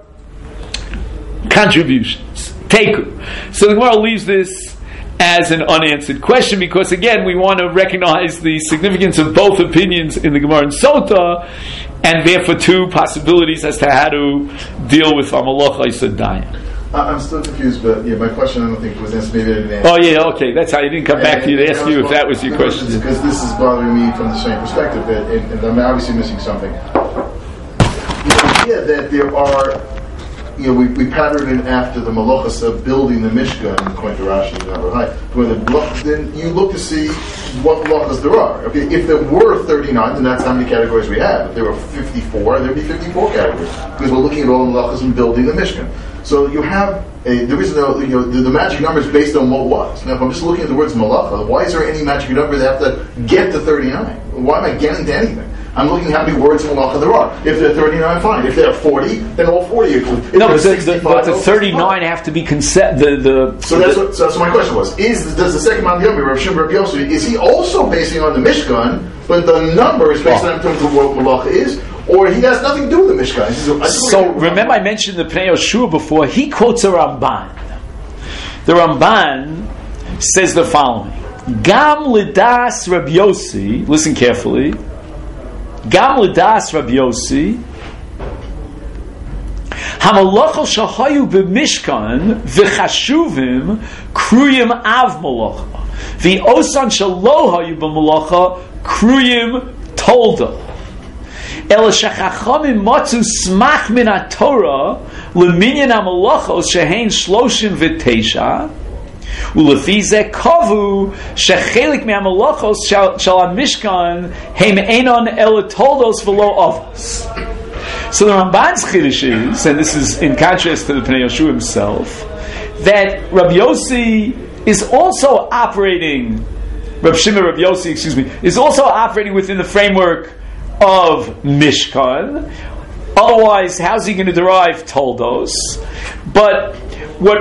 contributions. Teku. So the Gemara leaves this as an unanswered question, because again we want to recognize the significance of both opinions in the Gemara and Sota, and therefore two possibilities as to how to deal with Malacha Hoisa Dayam. I'm still confused, but my question I don't think was answered. Maybe I didn't answer. Oh yeah, okay, that's how I didn't come back to you to ask you if that was your question. Because this is bothering me from the same perspective, and I'm obviously missing something. The idea that there are, we pattern in after the malachas of building the Mishkan, according to Rashi and Abrahai. Then you look to see what malachas there are. Okay, if there were 39, then that's how many categories we have. If there were 54, there'd be 54 categories, because we're looking at all the malachas and building the Mishkan. So you have there is no, the magic number is based on what was. Now, if I'm just looking at the words malacha, why is there any magic number that have to get to 39? Why am I getting to anything? I'm looking how many words in malacha there are. If there are 39, fine. If there are 40, then all 40 are included. No, but the 39 have to be So that's what my question was. Does the second Mount Yom, Rav Shimon Rav Yossi, is he also basing on the Mishkan, but the number is based on what malacha is? or he has nothing to do with the Mishkan. So remember, I mentioned the Pnei Yoshua before. He quotes a Ramban. The Ramban says the following: Gam lidas Rabbi Yossi. Listen carefully. Gam lidas Rabbi Yossi. Hamalocha shahayu b'mishkan v'chashuvim kruyim av malacha v'osan shalo hayu b'malacha kruyim tolda. Ela shachachamim matzu smach min haTorah leminyan hamalachos shehein 39 ulefi zeh kavu shechelik mehamalachos shal hamishkan heim einon ela toldos v'lo avos. So the Ramban's chiddush is, and this is in contrast to the Pnei Yoshua himself, that Rabbi Yossi is also operating, Rabbi Shimon Rabbi Yossi, is also operating within the framework of Mishkan. Otherwise, how's he going to derive Toldos? But what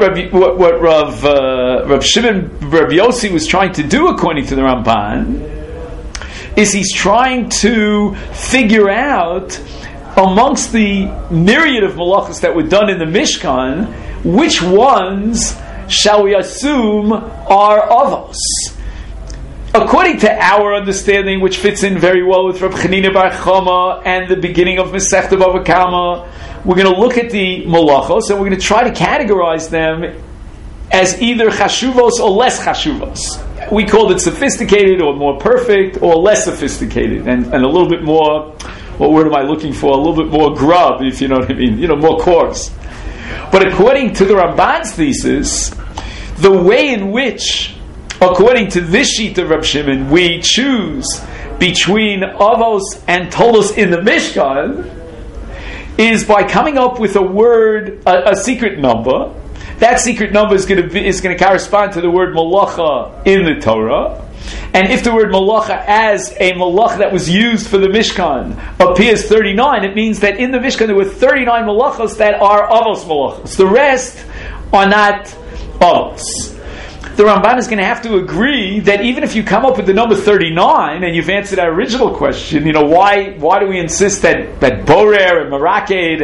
Rav Shimon Rabbi Yossi was trying to do, according to the Ramban, is he's trying to figure out, amongst the myriad of malachos that were done in the Mishkan, which ones shall we assume are avos? According to our understanding, which fits in very well with Reb Chanina Bar Chama and the beginning of Masechta Bava Kama, we're going to look at the malachos and we're going to try to categorize them as either chashuvos or less chashuvos. We called it sophisticated or more perfect or less sophisticated and a little bit more, what word am I looking for? A little bit more grub, if you know what I mean, more coarse. But according to the Ramban's thesis, the way in which, according to this sheet of Reb Shimon, we choose between avos and toldos in the Mishkan is by coming up with a word, a secret number. That secret number is going to correspond to the word malacha in the Torah. And if the word malacha as a malacha that was used for the Mishkan appears 39, it means that in the Mishkan there were 39 malachos that are avos malachos. The rest are not avos. The Ramban is going to have to agree that even if you come up with the number 39 and you've answered our original question, why do we insist that Borer and Maraked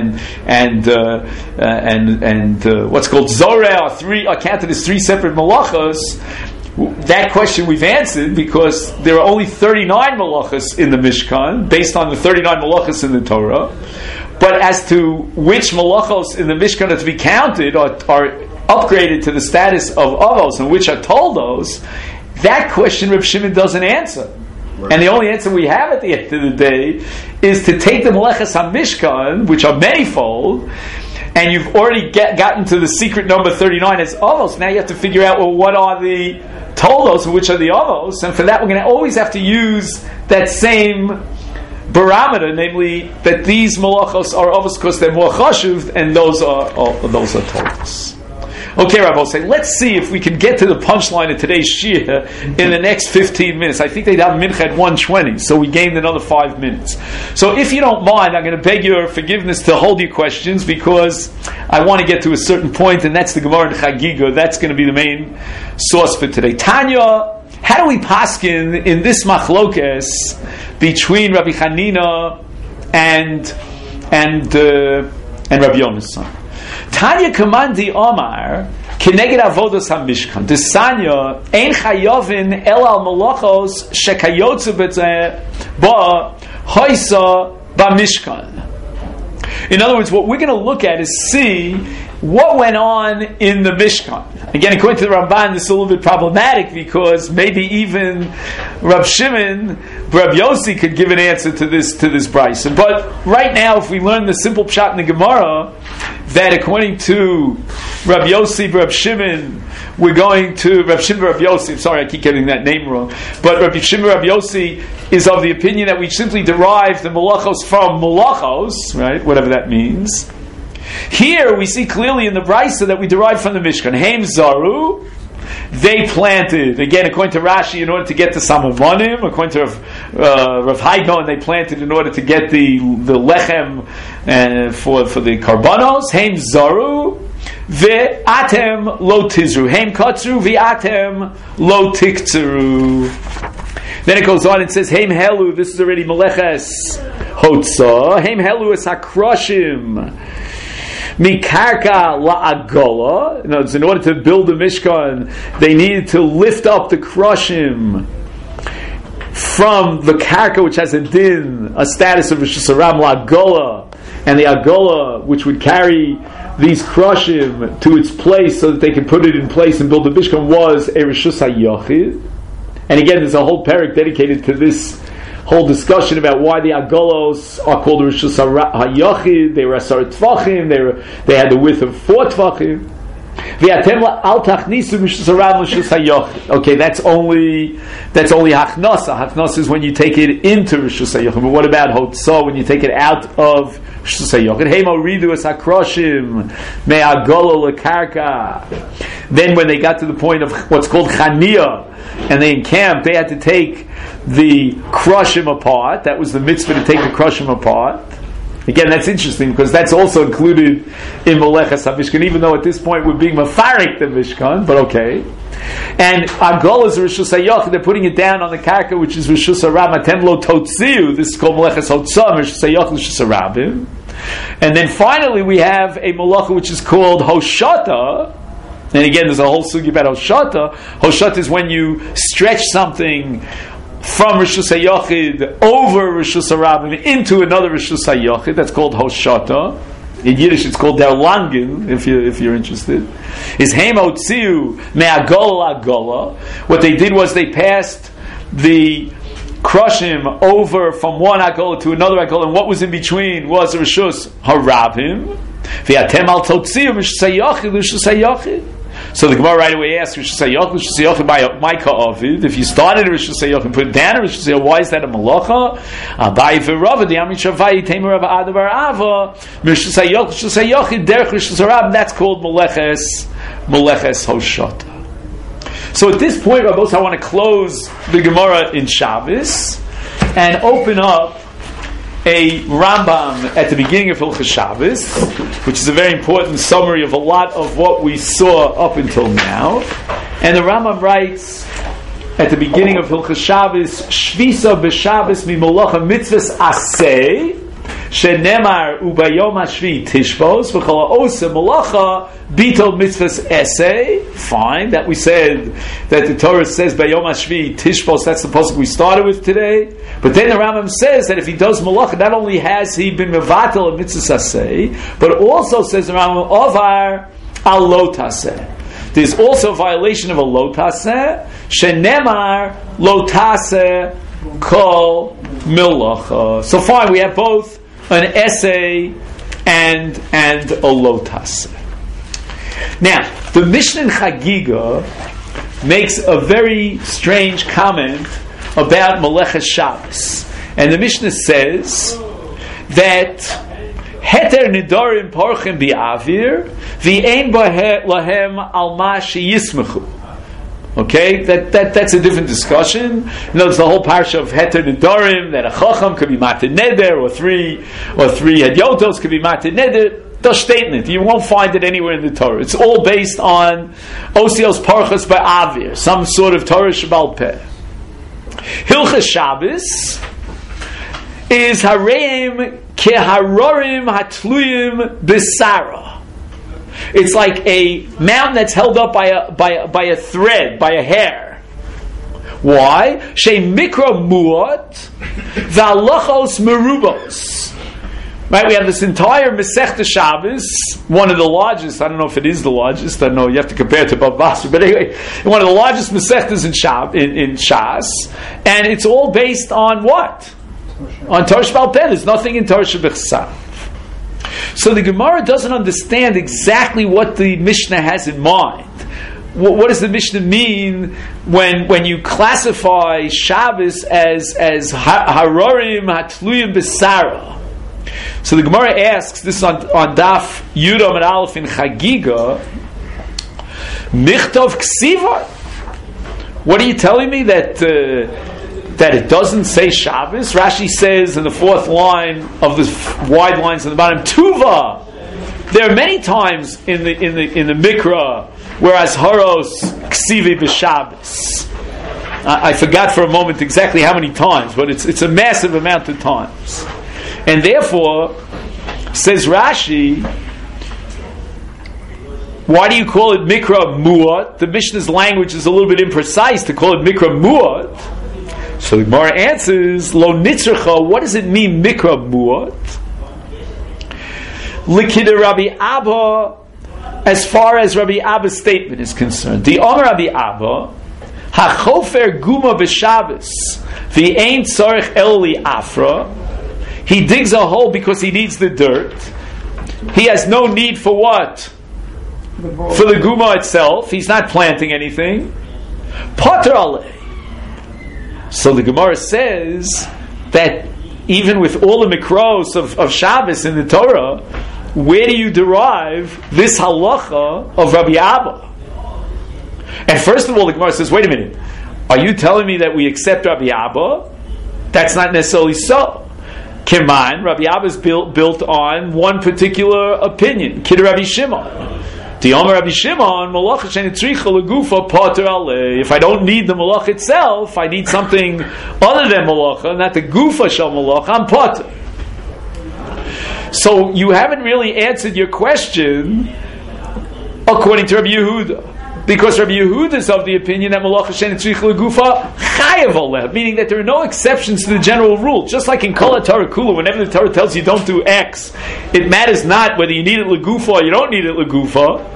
and what's called Zoreh are counted as three separate malachos? That question we've answered because there are only 39 malachos in the Mishkan based on the 39 malachos in the Torah. But as to which malachos in the Mishkan are to be counted are upgraded to the status of avos and which are toldos, that question Reb Shimon doesn't answer. Right. And the only answer we have at the end of the day is to take the malachas HaMishkan, which are manifold, and you've already gotten to the secret number 39 as avos. Now you have to figure out, what are the toldos and which are the avos, and for that we're going to always have to use that same barometer, namely that these malachos are avos because they're more chashuv, and those are toldos. Okay, Rabbi, let's see if we can get to the punchline of today's shir in the next 15 minutes. I think they'd have mincha at 1:20, so we gained another 5 minutes. So if you don't mind, I'm going to beg your forgiveness to hold your questions because I want to get to a certain point, and that's the Gemara in Chagiga. That's going to be the main source for today. Tanya, how do we paskin in this machlokes between Rabbi Chanina and Rabbi Yonasan? Tanya Kamandi Omar Keneged Avodos HaMishkan Desanya Ein Chayovin El Al Malachos Shekayotzu B'Zeh Ba Hoysa B'Mishkan. In other words, what we're going to look at is see what went on in the Mishkan. Again, according to the Ramban, this is a little bit problematic because maybe even Rav Shimon, Rav Yossi could give an answer to this brisa. But right now, if we learn the simple pshat in the Gemara, that according to Rav Yossi, Rav Shimon, we're going to Rav Shimon, Rav Yossi. I'm sorry, I keep getting that name wrong. But Rav Shimon, Rav Yossi is of the opinion that we simply derive the malachos from malachos, right? Whatever that means. Here we see clearly in the brisa that we derive from the Mishkan. Heim Zaru, they planted. Again, according to Rashi, in order to get the Samavanim. According to Rav Haigon, they planted in order to get the lechem for the karbanos. Heim Zaru, ve'atem lo tizru. Heim katzru, ve'atem lo tiktzeru. Then it goes on and says, Heim Helu, this is already Meleches Hotza, Heim Helu es HaKroshim, Mikarka La'agola. In order to build the Mishkan, they needed to lift up the Kroshim from the Karka, which has a din, a status of Rosh Hashanah La'agola, and the Agola, which would carry these Kroshim to its place so that they could put it in place and build the Mishkan, was a Rosh Hashanah. And again, there's a whole parak dedicated to this whole discussion about why the Agolos are called Rosh Hashanah. They were Asar Tvachim, they had the width of 4 Tvachim. Okay, that's only Hachnasa. Hachnasa is when you take it into Rosh Hashanah. But what about Hotzah, when you take it out of Rosh Hashanah? Heimo ridu es hakroshim me'agolo lekarka. Then when they got to the point of what's called Chaniah, and they encamped, they had to take the Kroshim apart. That was the mitzvah, to take the Kroshim apart. Again, that's interesting because that's also included in Moleches HaMishkan, even though at this point we're being mafarik the Mishkan, but okay. And Agol is Rosh Hashanah, they're putting it down on the Karka, which is Rosh Hashanah Matem Lo Totziu. This is called Moleches Hotzah, Rosh Hashanah, Rosh Hashanah. And then finally we have a Malacha which is called Hoshata. And again, there's a whole sugi about Hoshata. Hoshata is when you stretch something from Rosh Hashanah over Rosh Hashanah into another Rosh Hashanah. That's called Hoshata. In Yiddish, it's called Der Langen, if you're interested. Is Heim Otziu Me'agola Agola. What they did was they passed the Kroshim over from one Agola to another Agola, and what was in between was Rishus Harabim. V'atem al Totziu Rosh Hashanah. So the Gemara right away asks, Rosh Hashanah by Micah Ovid. If you started Rosh Hashanah and put it down Rosh Hashanah, why is that a malacha? Abai v'Rava the Amit Shavai Tamer Rava Adavar Ava Rosh Hashanah Derech Rosh Hashanah. That's called Moleches Hoshata. So at this point, Rabbos, I want to close the Gemara in Shabbos and open up a Rambam at the beginning of Hilchos Shabbos, which is a very important summary of a lot of what we saw up until now. And the Rambam writes at the beginning of Hilchos Shabbos, Shvisa b'Shabbos mimolacha mitzvahs aseh, shenemar ubayom hashvi tishbos v'chol ha'oseh molacha bitol mitzvahs eseh. Fine, that we said that the Torah says bayom hashvi tishbos. That's the pasuk we started with today. But then the Rambam says that if he does malacha, not only has he been mevatel of mitzvahs aseh, but also says the Rambam ovar al lo taseh. There's also a violation of a lo taseh. Shenemar lo taseh kol milacha. So fine, we have both an essay and a lo taseh. Now, the Mishnah in Chagiga makes a very strange comment about Moleches Shabbos. And the Mishnah says that Heter Nidorim Porchim Bi'avir V'ein Lahem Al Ma Sheyismechu. Okay, that's a different discussion. Notice the whole parsha of Heter Nidorim, that a Chacham could be Matir Neder, or three Hedyotos could be Matir Neder. Statement. You won't find it anywhere in the Torah. It's all based on Osios Parchas Ba'avir, some sort of Torah Shabbal Peh. Hilchos Shabbos is Hareim Keharorim Hatluyim B'Sara. It's like a mountain that's held up by a thread, by a hair. Why? She Mikra Muot V'Alachos Merubos. Right, we have this entire Masechta Shabbos, one of the largest. I don't know if it is the largest. I don't know. You have to compare it to Bava Basra, but anyway, one of the largest Masechtas in Shas, and it's all based on what? On Torah Sheba'al Peh. There's nothing in Torah Shebechsav. So the Gemara doesn't understand exactly what the Mishnah has in mind. What does the Mishnah mean when you classify Shabbos as Harorim Hatluyim B'Sara? So the Gemara asks this on Daf Yudam and Aleph in Chagiga, Michtov Ksiva. What are you telling me that it doesn't say Shabbos? Rashi says in the fourth line of the wide lines on the bottom, Tuva. There are many times in the Mikra whereas Haros Ksivi b'Shabbos. I forgot for a moment exactly how many times, but it's a massive amount of times. And therefore, says Rashi, why do you call it mikra mu'at? The Mishnah's language is a little bit imprecise to call it mikra mu'at. So the Gemara answers, lo nitzrecha, what does it mean mikra mu'at? Likida Rabbi Abba, as far as Rabbi Abba's statement is concerned. The Omer Rabbi Abba, hachofer guma b'Shabbos, v'ein tzarech el li afra. He digs a hole because he needs the dirt. He has no need for what? For the guma itself. He's not planting anything. Poter alei. So the Gemara says that even with all the mikros of Shabbos in the Torah, where do you derive this halacha of Rabbi Abba? And first of all, the Gemara says, wait a minute, are you telling me that we accept Rabbi Abba? That's not necessarily so. Kiman, Rabbi Abba is built on one particular opinion, Kid Rabbi Shimon. The Omer Rabbi Shimon, malacha shenitzricha legufa pater alei. If I don't need the malach itself, I need something other than malacha, not the gufa shel malach, I'm pater. So you haven't really answered your question according to Rabbi Yehuda. Because Rabbi Yehuda is of the opinion that malacha shenitzricha legufa chayav aleh, meaning that there are no exceptions to the general rule. Just like in Kol HaTorah Kula, whenever the Torah tells you don't do X, it matters not whether you need it legufa or you don't need it legufa.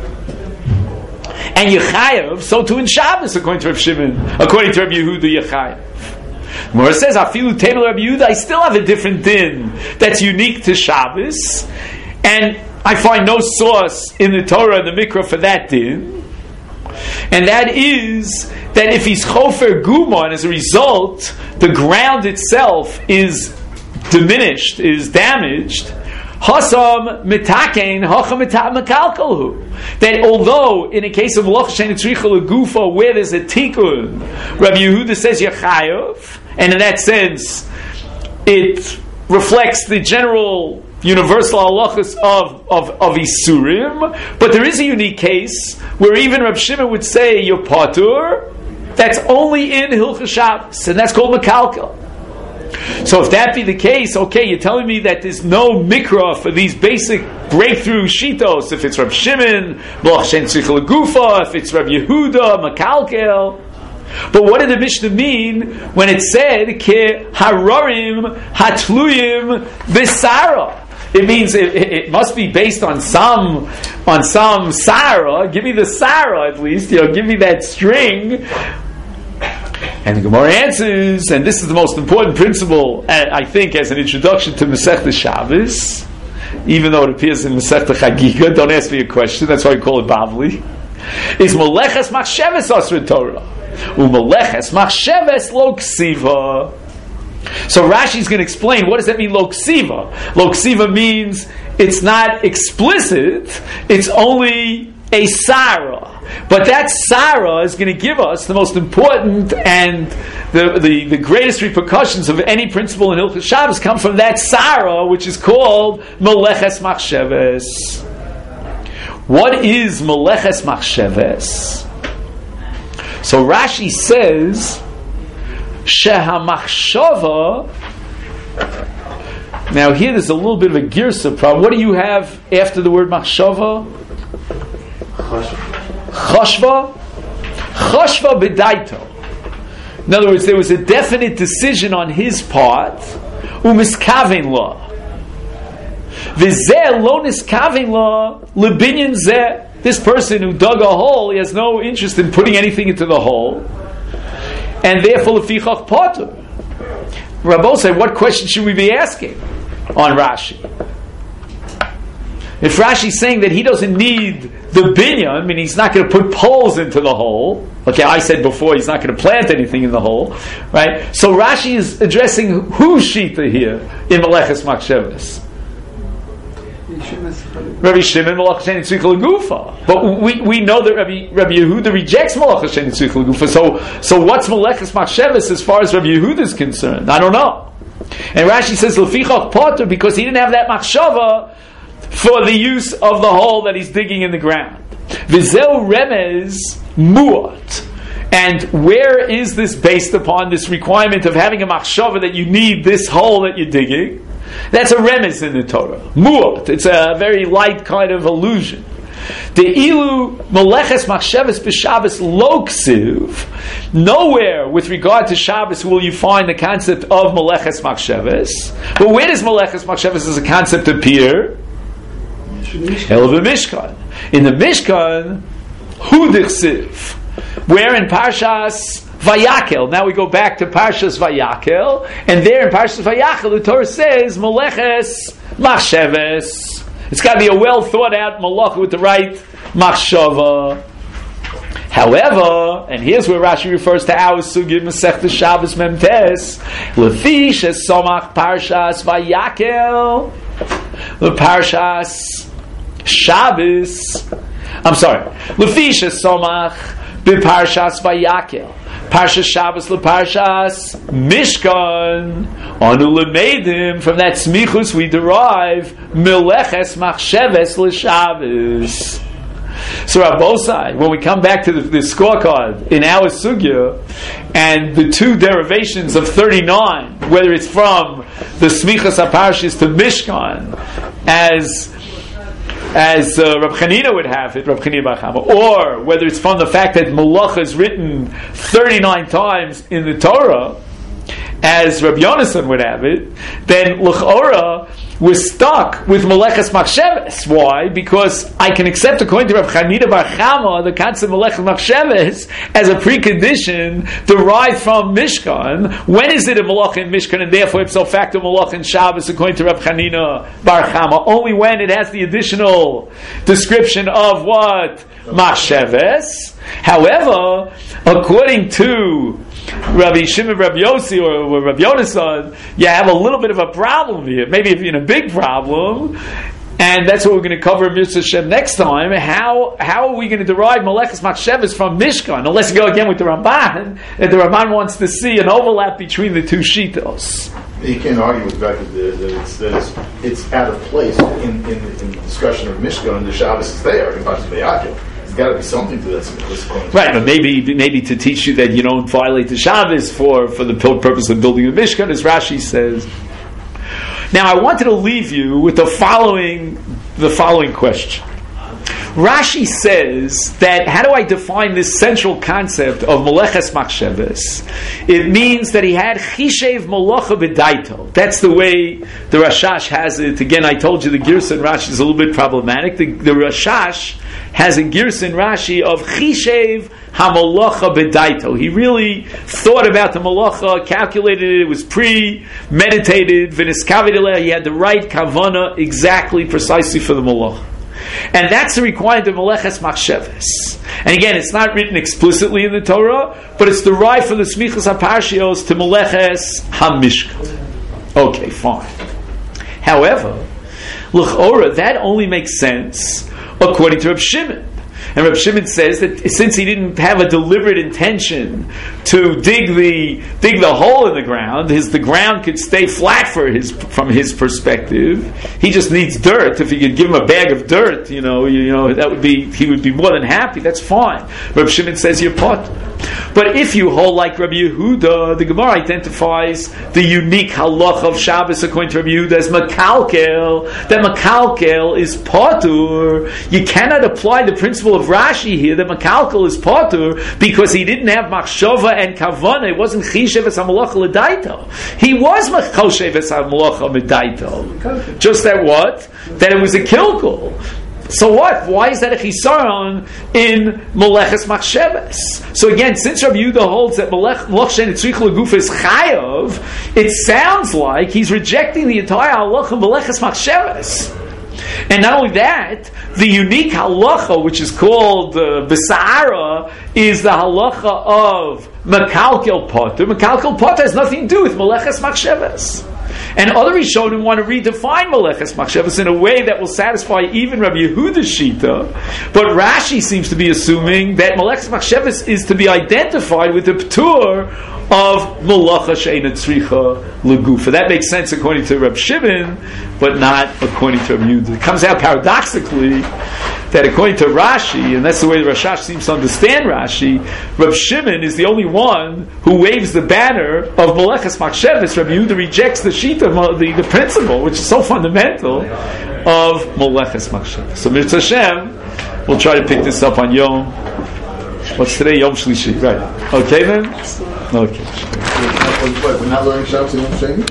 And Yechayev, so too in Shabbos, according to Rabbi Shimon, according to Rabbi Yehuda, Yechayev. Gemara says, Afilu Teitel Rabbi Yehuda, I still have a different din that's unique to Shabbos, and I find no source in the Torah and the Mikra for that din. And that is that if he's chofer guma, and as a result, the ground itself is diminished, is damaged, Hasam mitakein hacham mekalkalhu. That although in a case of malach shenitzricha legufa where there's a tikkun, Rabbi Yehuda says yachayev, and in that sense it reflects the general universal halachas of isurim. But there is a unique case where even Rabbi Shimon would say you're patur. That's only in Hilchos Shabbos, and that's called mekalkal. So if that be the case, okay, you're telling me that there's no mikra for these basic breakthrough shitos. If it's Rabbi Shimon, Malach Shen Tzricha Legufa, if it's Rabbi Yehuda, Makalkel. But what did the Mishnah mean when it said Ke Hararim Hatluyim Bisara? It means it must be based on some Sarah. Give me the Sarah at least. Give me that string. And the Gemara answers, and this is the most important principle, I think, as an introduction to Masechta Shabbos, even though it appears in Masechta Chagiga. Don't ask me a question, that's why we call it Bavli. Is Meleches Machsheves Asr Torah. Umeleches Machsheves Lo Ksiva. So Rashi is going to explain, what does that mean, Lo Ksiva? Lo Ksiva means it's not explicit, it's only a Sarah. But that Sarah is going to give us the most important and the greatest repercussions of any principle in Hilchos Shabbos come from that Sarah, which is called Meleches Machsheves. What is Meleches Machsheves? So Rashi says, Sheha Machshava. Now here there's a little bit of a girsa problem. What do you have after the word Machshava? Chashva? Chashva b'daito. In other words, there was a definite decision on his part, umiskaven la. V'zeh lo niskaven la lebinyan zeh. This person who dug a hole, he has no interest in putting anything into the hole, and therefore lefichach potter. Rabbi said, what question should we be asking on Rashi? If Rashi's saying that he doesn't need the binyan, I mean he's not going to put poles into the hole. Okay, I said before he's not going to plant anything in the hole, right? So Rashi is addressing whose shita here in Meleches Machsheves? Rabbi Shimon Malach Shen Tzricha Legufa. But we know that Rabbi Yehuda rejects Malach Shen Tzricha Legufa. So what's Meleches Machsheves as far as Rabbi Yehuda is concerned? I don't know. And Rashi says Lefichach Potter because he didn't have that machshava for the use of the hole that he's digging in the ground. V'zeu remez muat. And where is this based upon, this requirement of having a machshava that you need this hole that you're digging? That's a remez in the Torah. Mu'at. It's a very light kind of allusion. The ilu meleches machshavas b'Shabbos lo ksiv. Nowhere with regard to Shabbos will you find the concept of meleches machshavas. But where does meleches machshavas as a concept appear? El v'mishkan. In the Mishkan, hu dichsiv. Where in Parshas Vayakel. Now we go back to Parshas Vayakel, and there in Parshas Vayakel the Torah says meleches machshavas. It's got to be a well thought out malacha with the right machshava. However, and here's where Rashi refers to our sugya Masechta Shabbos Memtes, lefish es somach Parshas Vayakel, the Parshas Shabbos. I'm sorry, lefish es somach b'Parshas Vayakel. Parshas Shabbos leParshas Mishkan. Anu lemedim, from that smichus we derive meleches machsheves l'Shabbos. So Rabbosai, when we come back to the scorecard in our sugya, and the two derivations of 39, whether it's from the smichus aparshis to Mishkan, as Rab Chanina would have it, Rab Chanina Bar Chama, or whether it's from the fact that Malacha is written 39 times in the Torah, as Rab Yonason would have it, then L'chora was stuck with Meleches Machsheves. Why? Because I can accept, according to Rab Chanina Bar Chama, the concept of Meleches Machsheves as a precondition derived from Mishkan. When is it a Malach in Mishkan, and therefore ipso facto Malach in Shabbos, according to Rab Chanina Bar Chama? Only when it has the additional description of what? Machsheves. However, according to Rabbi Shimon, Rabbi Yossi, or Rabbi Yonason, you have a little bit of a problem here. Maybe even a big problem, and that's what we're going to cover in Mitzvah Shem next time. How are we going to derive Meleches Machsheves from Mishkan? Unless you go again with the Ramban, and the Ramban wants to see an overlap between the two shitos. You can't argue with the fact that it's out of place in the discussion of Mishkan, and the Shabbos is there in Parshas Vayakel. There's got to be something to that. Right, but maybe to teach you that you don't violate the Shabbos for the purpose of building the Mishkan, as Rashi says. Now, I wanted to leave you with the following question. Rashi says that, how do I define this central concept of Meleches Machsheves? It means that he had Chishev Molocha B'daito. That's the way the Rashash has it. Again, I told you the Girsa in Rashi is a little bit problematic. The Rashash has a Girsa in Rashi of Chishev HaMolocha B'daito. He really thought about the Molocha, calculated it, it was premeditated, V'niskavid eleh, he had the right kavana exactly, precisely for the Molocha. And that's the requirement of Meleches Machsheves. And again, it's not written explicitly in the Torah, but it's derived from the Smichas HaParshios to Meleches HaMishkan. Okay, fine. However, L'chora, that only makes sense according to Reb Shimon. And Reb Shimon says that since he didn't have a deliberate intention to dig the hole in the ground, the ground could stay flat from his perspective. He just needs dirt. If you could give him a bag of dirt, he would be more than happy. That's fine. Reb Shimon says you're pot. But if you hold like Rabbi Yehuda, the Gemara identifies the unique halacha of Shabbos according to Rabbi Yehuda as makalkel. That makalkel is patur. You cannot apply the principle of Rashi here that makalkel is patur because he didn't have machshava and kavana. It wasn't chishev es hamalacha l'daito. He was machoshev es hamalacha l'daito. Just that what? That it was a kilkul. So what? Why is that a chisaron in Meleches Machsheves? So again, since Rabbi Yehuda holds that Melech Shen Tzrich L'Guf is chayav, it sounds like he's rejecting the entire halacha of Meleches Machsheves. And not only that, the unique halacha, which is called B'Sa'ara, is the halacha of Mekalkel Potter. Mekalkel Potter has nothing to do with Meleches Machsheves. And other Rishonim want to redefine Meleches Machsheves in a way that will satisfy even Rabbi Yehuda's Shita. But Rashi seems to be assuming that Meleches Machsheves is to be identified with the P'tur of Melacha She'eina Tzricha L'Gufa. That makes sense according to Reb Shimon, but not according to Rabbi Yehuda. It comes out paradoxically that according to Rashi, and that's the way the Rashash seems to understand Rashi, Reb Shimon is the only one who waves the banner of Meleches Machshavos. Reb Yehuda rejects the sheet of the principle, which is so fundamental, of Meleches Machshavos. So Mirza Hashem, we'll try to pick this up on Yom. What's today? Yom Shlishi, right? Okay then. Okay. We're not learning Shabbos and Yom Sheni?